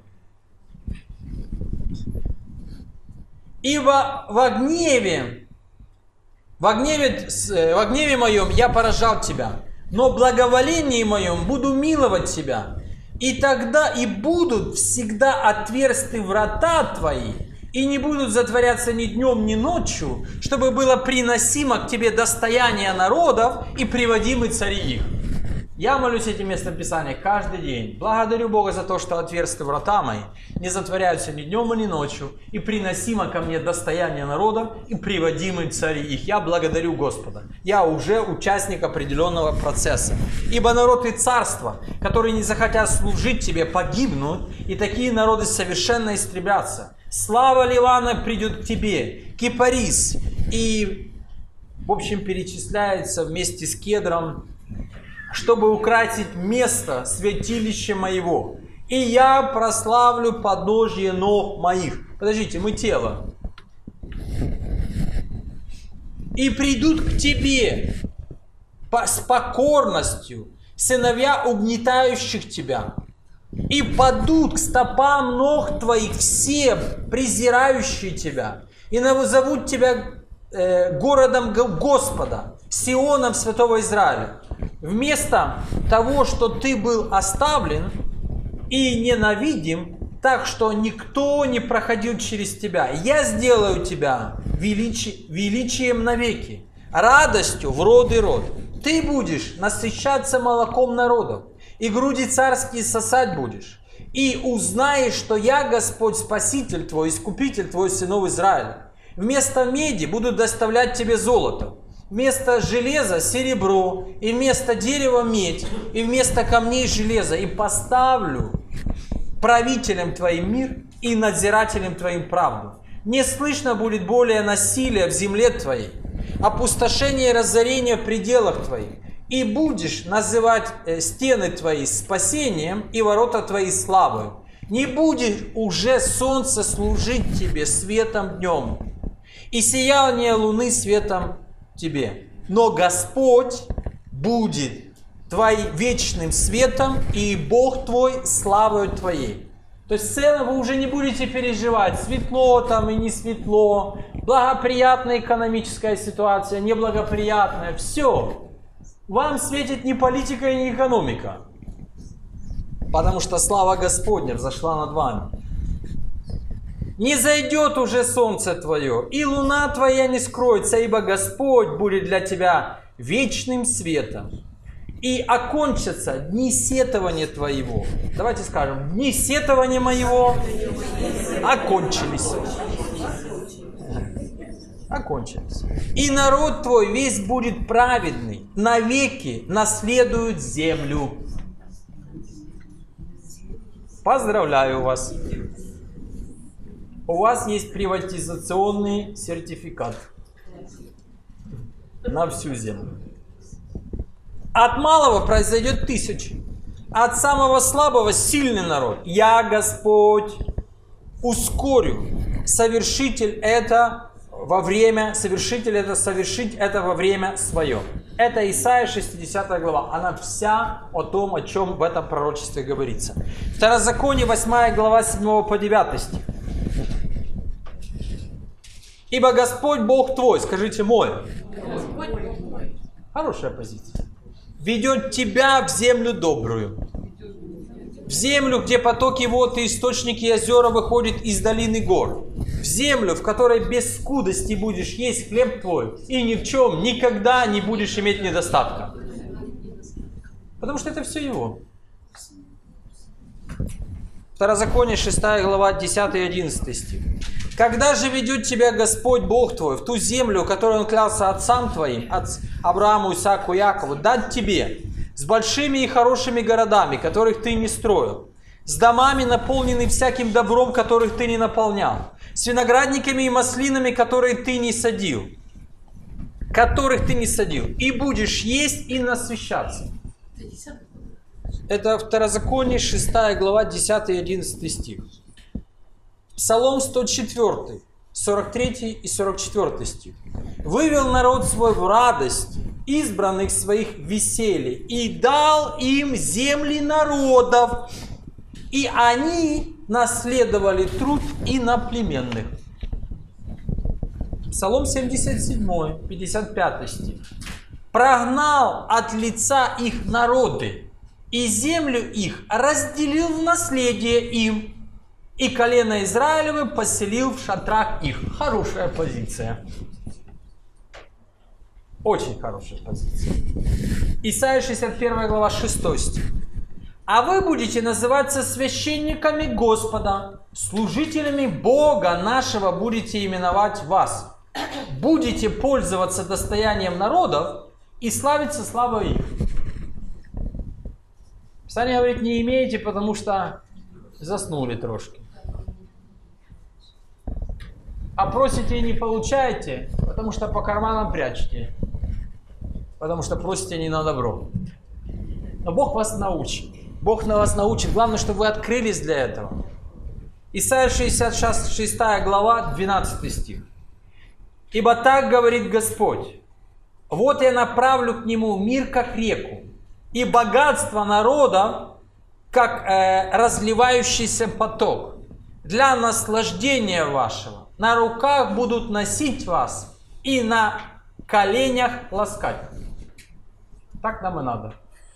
Ибо во гневе, во гневе, во гневе моем я поражал тебя, но в благоволении моем буду миловать тебя. И тогда и будут всегда отверсты врата твои, и не будут затворяться ни днем, ни ночью, чтобы было приносимо к тебе достояние народов и приводимы цари их. Я молюсь этим местом Писания каждый день. Благодарю Бога за то, что отверсты врата мои, не затворяются ни днем, ни ночью, и приносимо ко мне достояние народа, и приводимы цари их. Я благодарю Господа. Я уже участник определенного процесса. Ибо народ и царство, которые не захотят служить тебе, погибнут, и такие народы совершенно истребятся. Слава Ливана придет к тебе, кипарис, и, в общем, перечисляется вместе с кедром, чтобы украсить место святилища моего. И я прославлю подножие ног моих. Подождите, мы тело. И придут к тебе с покорностью сыновья угнетающих тебя. И падут к стопам ног твоих все презирающие тебя. И назовут тебя э, городом Господа, Сионом Святого Израиля. Вместо того, что ты был оставлен и ненавидим, так что никто не проходил через тебя, я сделаю тебя величи, величием навеки, радостью в род и род. Ты будешь насыщаться молоком народов, и груди царские сосать будешь. И узнаешь, что я Господь, Спаситель твой, Искупитель твой, сынов Израиля. Вместо меди буду доставлять тебе золото. Вместо железа серебро, и вместо дерева медь, и вместо камней железо. И поставлю правителем твоим мир и надзирателем твоим правду. Не слышно будет более насилия в земле твоей, опустошения и разорения в пределах твоих. И будешь называть стены твои спасением и ворота твои славой. Не будет уже солнце служить тебе светом днем, и сияние луны светом тебе. Но Господь будет твоим вечным светом, и Бог твой славою твоей. То есть в целом вы уже не будете переживать, светло там и не светло, благоприятная экономическая ситуация, неблагоприятная. Все. Вам светит не политика и не экономика. Потому что слава Господня взошла над вами. Не зайдет уже солнце твое, и луна твоя не скроется, ибо Господь будет для тебя вечным светом. И окончатся дни сетования твоего. Давайте скажем, дни сетования моего окончились. Окончились. И народ твой весь будет праведный, навеки наследует землю. Поздравляю вас. У вас есть приватизационный сертификат на всю землю. От малого произойдет тысяча, от самого слабого сильный народ. Я, Господь, ускорю. Совершитель это во время, совершитель это совершить это во время свое. Это Исайя шестидесятая глава. Она вся о том, о чем в этом пророчестве говорится. Второзаконие восьмая глава седьмого по девятый стих. Ибо Господь Бог твой, скажите мой. Хорошая позиция. Ведет тебя в землю добрую. В землю, где потоки вод и источники и озера выходят из долины гор. В землю, в которой без скудости будешь есть хлеб твой, и ни в чем никогда не будешь иметь недостатка. Потому что это все его. Второзаконие шестая глава десятый и одиннадцатый стих. Когда же ведет тебя Господь Бог твой в ту землю, которую Он клялся отцам твоим, от Аврааму, Исааку, Якову, дать тебе, с большими и хорошими городами, которых ты не строил, с домами, наполненными всяким добром, которых ты не наполнял, с виноградниками и маслинами, которые ты не садил, которых ты не садил, и будешь есть и насыщаться. Это Второзаконие, шестая глава, десятый и одиннадцатый стих. Псалом сто четыре, сорок три и сорок четыре стих. «Вывел народ свой в радость, избранных своих веселье, и дал им земли народов, и они наследовали труд иноплеменных». Псалом семьдесят семь, пятьдесят пятый стих. «Прогнал от лица их народы, и землю их разделил в наследие им, и колено Израилевы поселил в шатрах их». Хорошая позиция. Очень хорошая позиция. Исайя шестьдесят первая глава, шестой стих. «А вы будете называться священниками Господа, служителями Бога нашего будете именовать вас. Будете пользоваться достоянием народов и славиться славой их». Писание говорит, не имеете, потому что заснули трошки. А просите и не получаете, потому что по карманам прячете. Потому что просите не на добро. Но Бог вас научит. Бог на вас научит. Главное, чтобы вы открылись для этого. Исайя шестьдесят шестая глава, двенадцатый стих. «Ибо так говорит Господь, вот я направлю к нему мир, как реку, и богатство народа, как э, разливающийся поток, для наслаждения вашего. На руках будут носить вас и на коленях ласкать». Так нам и надо.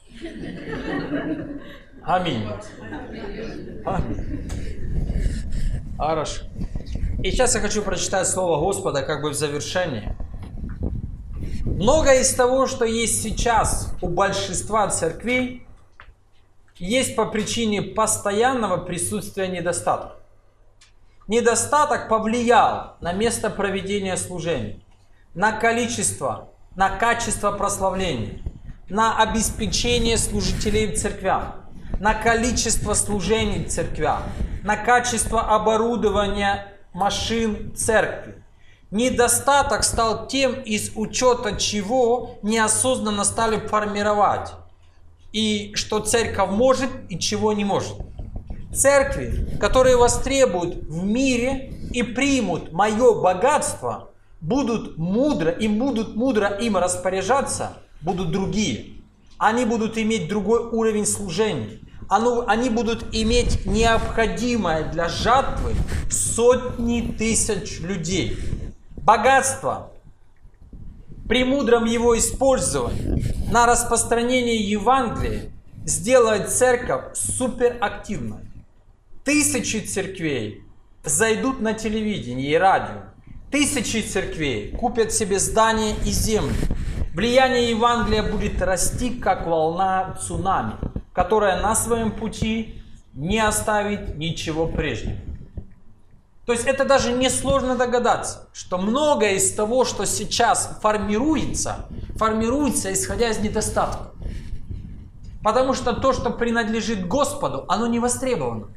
Аминь. Аминь. Хорошо. И сейчас я хочу прочитать Слово Господа как бы в завершение. Многое из того, что есть сейчас у большинства церквей, есть по причине постоянного присутствия недостатка. Недостаток повлиял на место проведения служений, на количество, на качество прославления, на обеспечение служителей в церквях, на количество служений в церквях, на качество оборудования машин церкви. Недостаток стал тем, из учета чего неосознанно стали формировать, и что церковь может и чего не может. Церкви, которые востребуют в мире и примут мое богатство, будут мудро и будут мудро им распоряжаться, будут другие. Они будут иметь другой уровень служения. Они будут иметь необходимое для жатвы сотни тысяч людей. Богатство при мудром его использовании на распространение Евангелия сделает церковь суперактивной. Тысячи церквей зайдут на телевидение и радио. Тысячи церквей купят себе здания и землю. Влияние Евангелия будет расти, как волна цунами, которая на своем пути не оставит ничего прежнего. То есть это даже несложно догадаться, что многое из того, что сейчас формируется, формируется исходя из недостатка. Потому что то, что принадлежит Господу, оно не востребовано.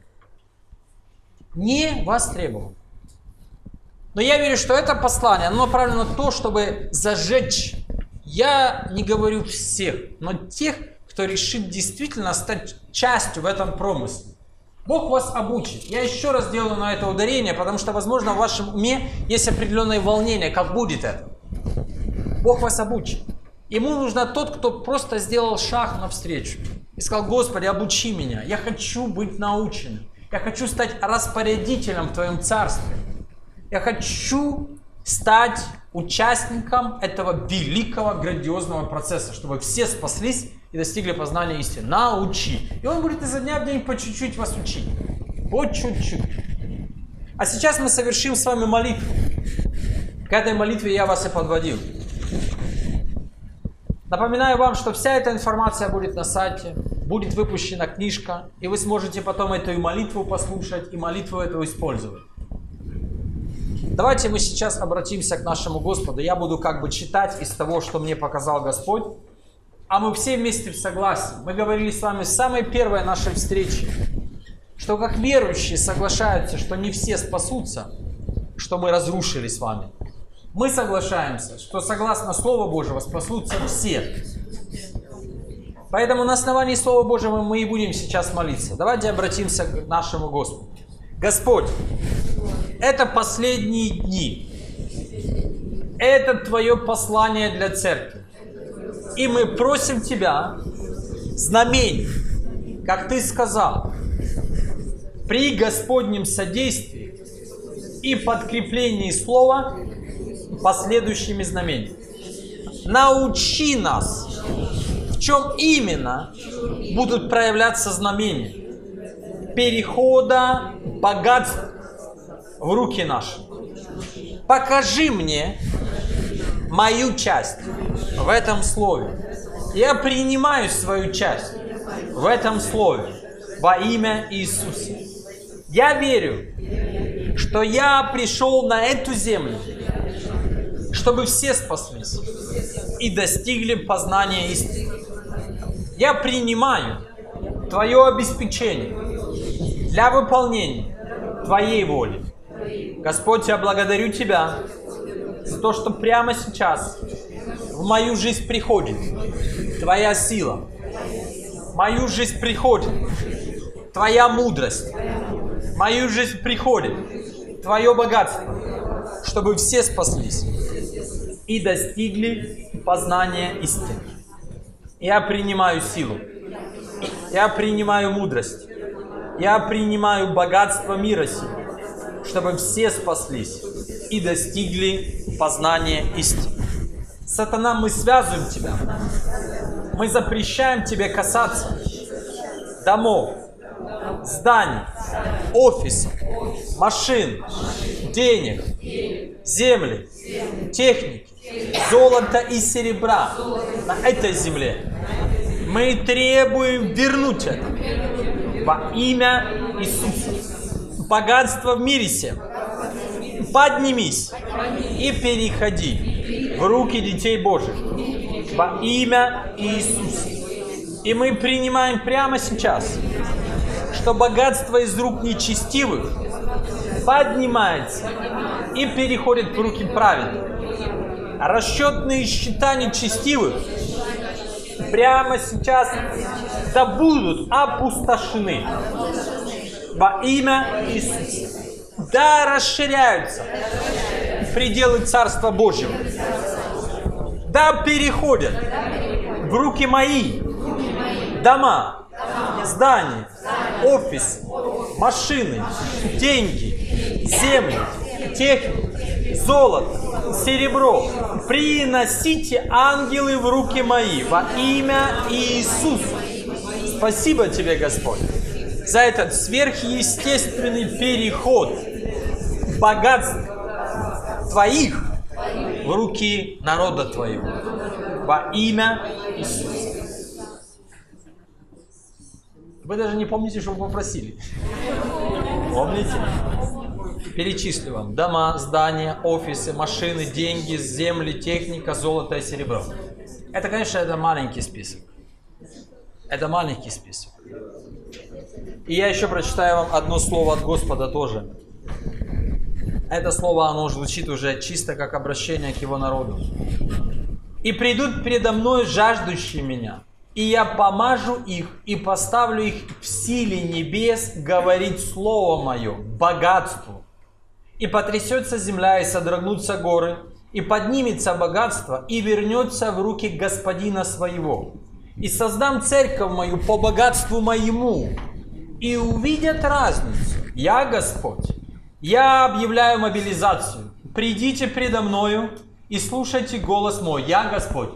Не востребовано. Но я верю, что это послание, оно направлено на то, чтобы зажечь. Я не говорю всех, но тех, кто решит действительно стать частью в этом промысле. Бог вас обучит. Я еще раз делаю на это ударение, потому что, возможно, в вашем уме есть определенное волнение, как будет это. Бог вас обучит. Ему нужно тот, кто просто сделал шаг навстречу и сказал: Господи, обучи меня. Я хочу быть наученным. Я хочу стать распорядителем в Твоем Царстве. Я хочу стать участником этого великого, грандиозного процесса, чтобы все спаслись и достигли познания истины. Научи. И Он будет изо дня в день по чуть-чуть вас учить. По чуть-чуть. А сейчас мы совершим с вами молитву. К этой молитве я вас и подводил. Напоминаю вам, что вся эта информация будет на сайте, будет выпущена книжка, и вы сможете потом эту молитву послушать и молитву эту использовать. Давайте мы сейчас обратимся к нашему Господу. Я буду как бы читать из того, что мне показал Господь, а мы все вместе в согласии. Мы говорили с вами с самой первой нашей встречи, что как верующие соглашаются, что не все спасутся, что мы разрушили с вами. Мы соглашаемся, что согласно Слову Божьему спасутся все. Поэтому на основании Слова Божьего мы и будем сейчас молиться. Давайте обратимся к нашему Господу. Господь, это последние дни. Это Твое послание для церкви. И мы просим Тебя знамений, как Ты сказал, при Господнем содействии и подкреплении Слова последующими знамениями. Научи нас, в чем именно будут проявляться знамения перехода богатств в руки наши. Покажи мне мою часть в этом слове Я принимаю свою часть в этом слове во имя Иисуса. Я верю, что я пришел на эту землю, чтобы все спаслись и достигли познания истины. Я принимаю Твое обеспечение для выполнения Твоей воли. Господь, я благодарю Тебя за то, что прямо сейчас в мою жизнь приходит Твоя сила, в мою жизнь приходит Твоя мудрость, в мою жизнь приходит Твое богатство, чтобы все спаслись и достигли познания истины. Я принимаю силу, я принимаю мудрость, я принимаю богатство мира сего, чтобы все спаслись и достигли познания истины. Сатана, мы связываем тебя, мы запрещаем тебе касаться домов, зданий, офисов, машин, денег, земли, техники, золота и серебра на этой земле. Мы требуем вернуть это во имя Иисуса. Богатство в мире всем. Поднимись и переходи в руки детей Божьих во имя Иисуса. И мы принимаем прямо сейчас, что богатство из рук нечестивых поднимается и переходит в руки праведных. Расчетные счета нечестивых прямо сейчас да будут опустошены во имя Иисуса. Да расширяются пределы Царства Божьего. Да переходят в руки мои дома, здания, офисы, машины, деньги, земли, техника, золото, серебро. Приносите, ангелы, в руки мои во имя Иисуса. Спасибо тебе, Господь, за этот сверхъестественный переход богатств Твоих в руки народа Твоего во имя Иисуса. Вы даже не помните, что вы попросили. Помните? Перечислю вам. Дома, здания, офисы, машины, деньги, земли, техника, золото и серебро. Это, конечно, это маленький список. Это маленький список. И я еще прочитаю вам одно слово от Господа тоже. Это слово, оно звучит уже чисто как обращение к Его народу. «И придут передо мной жаждущие меня, и я помажу их, и поставлю их в силе небес говорить слово мое, богатству. И потрясется земля, и содрогнутся горы, и поднимется богатство, и вернется в руки господина своего. И создам церковь мою по богатству моему, и увидят разницу. Я Господь. Я объявляю мобилизацию. Придите предо мною и слушайте голос мой. Я Господь».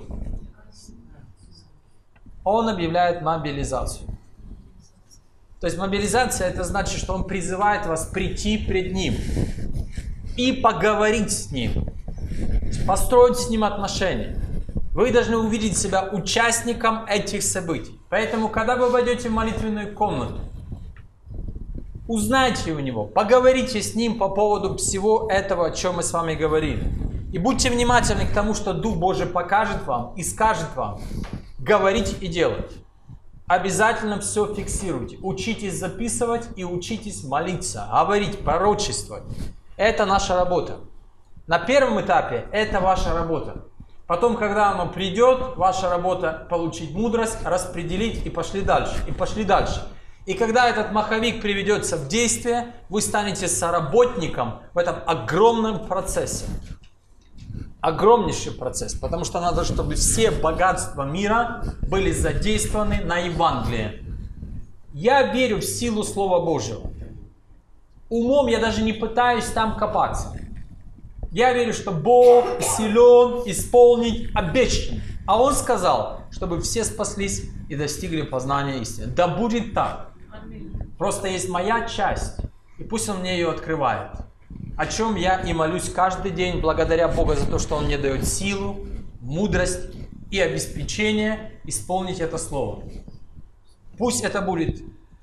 Он объявляет мобилизацию. То есть мобилизация, это значит, что Он призывает вас прийти пред Ним и поговорить с Ним, построить с Ним отношения. Вы должны увидеть себя участником этих событий. Поэтому, когда вы войдете в молитвенную комнату, узнайте у Него, поговорите с Ним по поводу всего этого, о чем мы с вами говорили. И будьте внимательны к тому, что Дух Божий покажет вам и скажет вам говорить и делать. Обязательно все фиксируйте. Учитесь записывать и учитесь молиться, говорить, пророчествовать. Это наша работа. На первом этапе это ваша работа. Потом, когда оно придет, ваша работа получить мудрость, распределить и пошли дальше, и пошли дальше. И когда этот маховик приведется в действие, вы станете соработником в этом огромном процессе. Огромнейший процесс, потому что надо, чтобы все богатства мира были задействованы на Евангелие. Я верю в силу Слова Божьего. Умом я даже не пытаюсь там копаться. Я верю, что Бог силен исполнить обещанное. А Он сказал, чтобы все спаслись и достигли познания истины. Да будет так. Просто есть моя часть, и пусть Он мне ее открывает. О чем я и молюсь каждый день, благодаря Богу за то, что Он мне дает силу, мудрость и обеспечение исполнить это слово. Пусть это будет,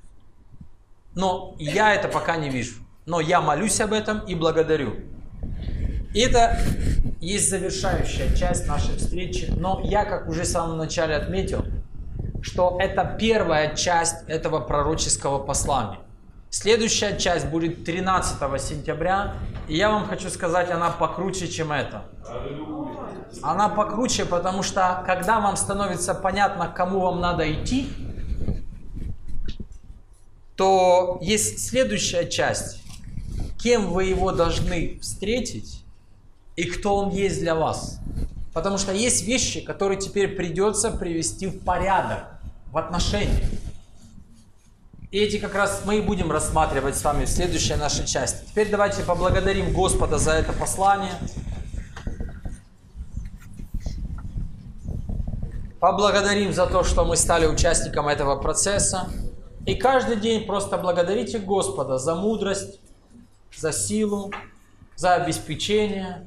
но я это пока не вижу. Но я молюсь об этом и благодарю. И это есть завершающая часть нашей встречи. Но я, как уже в самом начале отметил, что это первая часть этого пророческого послания. Следующая часть будет тринадцатого сентября. И я вам хочу сказать, она покруче, чем это. Она покруче, потому что когда вам становится понятно, к кому вам надо идти, то есть следующая часть. Кем вы его должны встретить и кто он есть для вас. Потому что есть вещи, которые теперь придется привести в порядок, в отношениях. И эти как раз мы и будем рассматривать с вами в следующей нашей части. Теперь давайте поблагодарим Господа за это послание. Поблагодарим за то, что мы стали участником этого процесса. И каждый день просто благодарите Господа за мудрость, за силу, за обеспечение,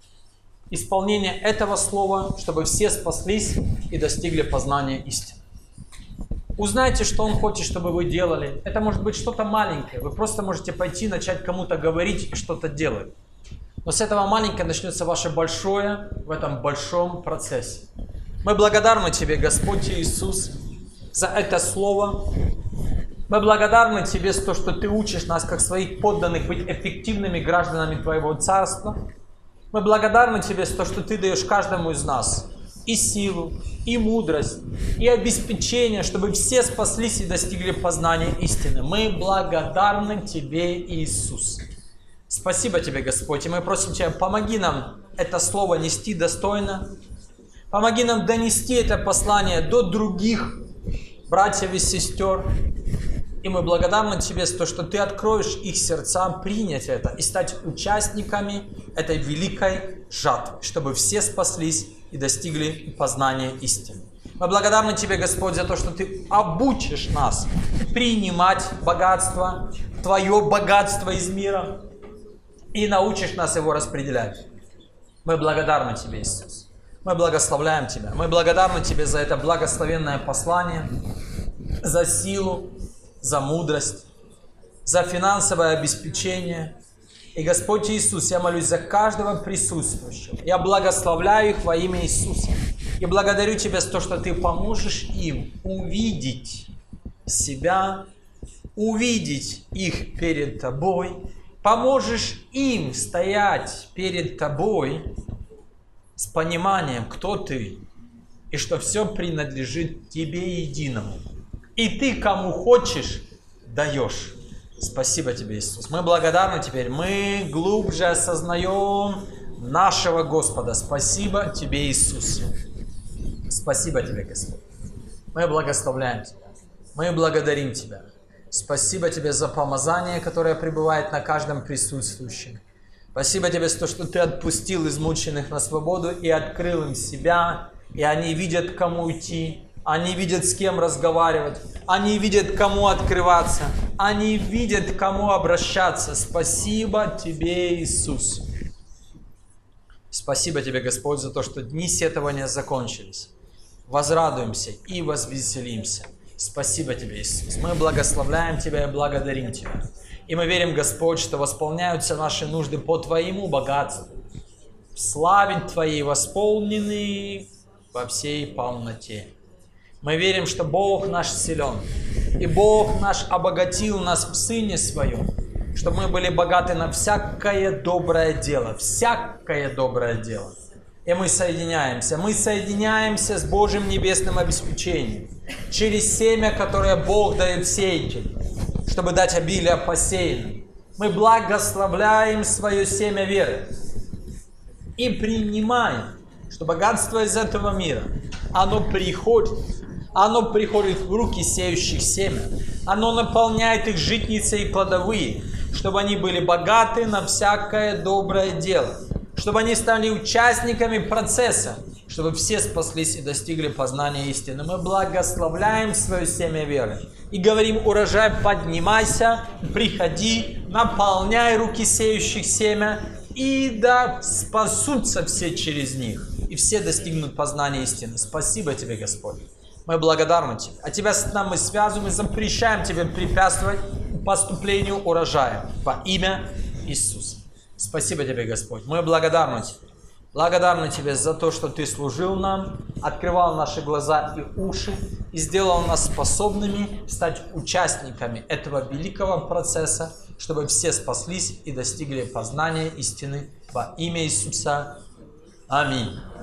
исполнение этого слова, чтобы все спаслись и достигли познания истины. Узнайте, что Он хочет, чтобы вы делали. Это может быть что-то маленькое. Вы просто можете пойти, начать кому-то говорить и что-то делать. Но с этого маленького начнется ваше большое в этом большом процессе. Мы благодарны Тебе, Господь Иисус, за это слово. Мы благодарны Тебе за то, что Ты учишь нас, как своих подданных, быть эффективными гражданами Твоего Царства. Мы благодарны Тебе за то, что Ты даешь каждому из нас и силу, и мудрость, и обеспечение, чтобы все спаслись и достигли познания истины. Мы благодарны Тебе, Иисус. Спасибо Тебе, Господь, и мы просим Тебя, помоги нам это слово нести достойно. Помоги нам донести это послание до других братьев и сестер. И мы благодарны Тебе за то, что Ты откроешь их сердца принять это и стать участниками этой великой жатвы, чтобы все спаслись и достигли познания истины. Мы благодарны Тебе, Господь, за то, что Ты обучишь нас принимать богатство, Твое богатство из мира, и научишь нас его распределять. Мы благодарны Тебе, Иисус. Мы благословляем Тебя. Мы благодарны Тебе за это благословенное послание, за силу, за мудрость, за финансовое обеспечение. И, Господь Иисус, я молюсь за каждого присутствующего. Я благословляю их во имя Иисуса. И благодарю Тебя за то, что Ты поможешь им увидеть себя, увидеть их перед Тобой. Поможешь им стоять перед Тобой с пониманием, кто Ты, и что все принадлежит Тебе единому. И Ты, кому хочешь, даешь. Спасибо Тебе, Иисус. Мы благодарны теперь. Мы глубже осознаем нашего Господа. Спасибо Тебе, Иисус. Спасибо Тебе, Господь. Мы благословляем Тебя. Мы благодарим Тебя. Спасибо Тебе за помазание, которое пребывает на каждом присутствующем. Спасибо Тебе за то, что Ты отпустил измученных на свободу и открыл им себя. И они видят, к кому идти. Они видят, с кем разговаривать. Они видят, кому открываться. Они видят, к кому обращаться. Спасибо Тебе, Иисус. Спасибо Тебе, Господь, за то, что дни сетования закончились. Возрадуемся и возвеселимся. Спасибо Тебе, Иисус. Мы благословляем Тебя и благодарим Тебя. И мы верим, Господь, что восполняются наши нужды по Твоему богатству. В славе Твоей восполнены во всей полноте. Мы верим, что Бог наш силен, и Бог наш обогатил нас в Сыне Своем, чтобы мы были богаты на всякое доброе дело, всякое доброе дело. И мы соединяемся, мы соединяемся с Божьим небесным обеспечением, через семя, которое Бог дает сеятелю, чтобы дать обилие посеянным. Мы благословляем свое семя веры и принимаем, что богатство из этого мира, оно приходит, оно приходит в руки сеющих семя. Оно наполняет их житницы и кладовые, чтобы они были богаты на всякое доброе дело, чтобы они стали участниками процесса, чтобы все спаслись и достигли познания истины. Мы благословляем свое семя веры и говорим: урожай, поднимайся, приходи, наполняй руки сеющих семя, и да спасутся все через них, и все достигнут познания истины. Спасибо Тебе, Господь. Мы благодарны Тебе. А Тебя с нами связываем и запрещаем Тебе препятствовать поступлению урожая во имя Иисуса. Спасибо Тебе, Господь. Мы благодарны Тебе. Благодарны Тебе за то, что Ты служил нам, открывал наши глаза и уши и сделал нас способными стать участниками этого великого процесса, чтобы все спаслись и достигли познания истины во имя Иисуса. Аминь.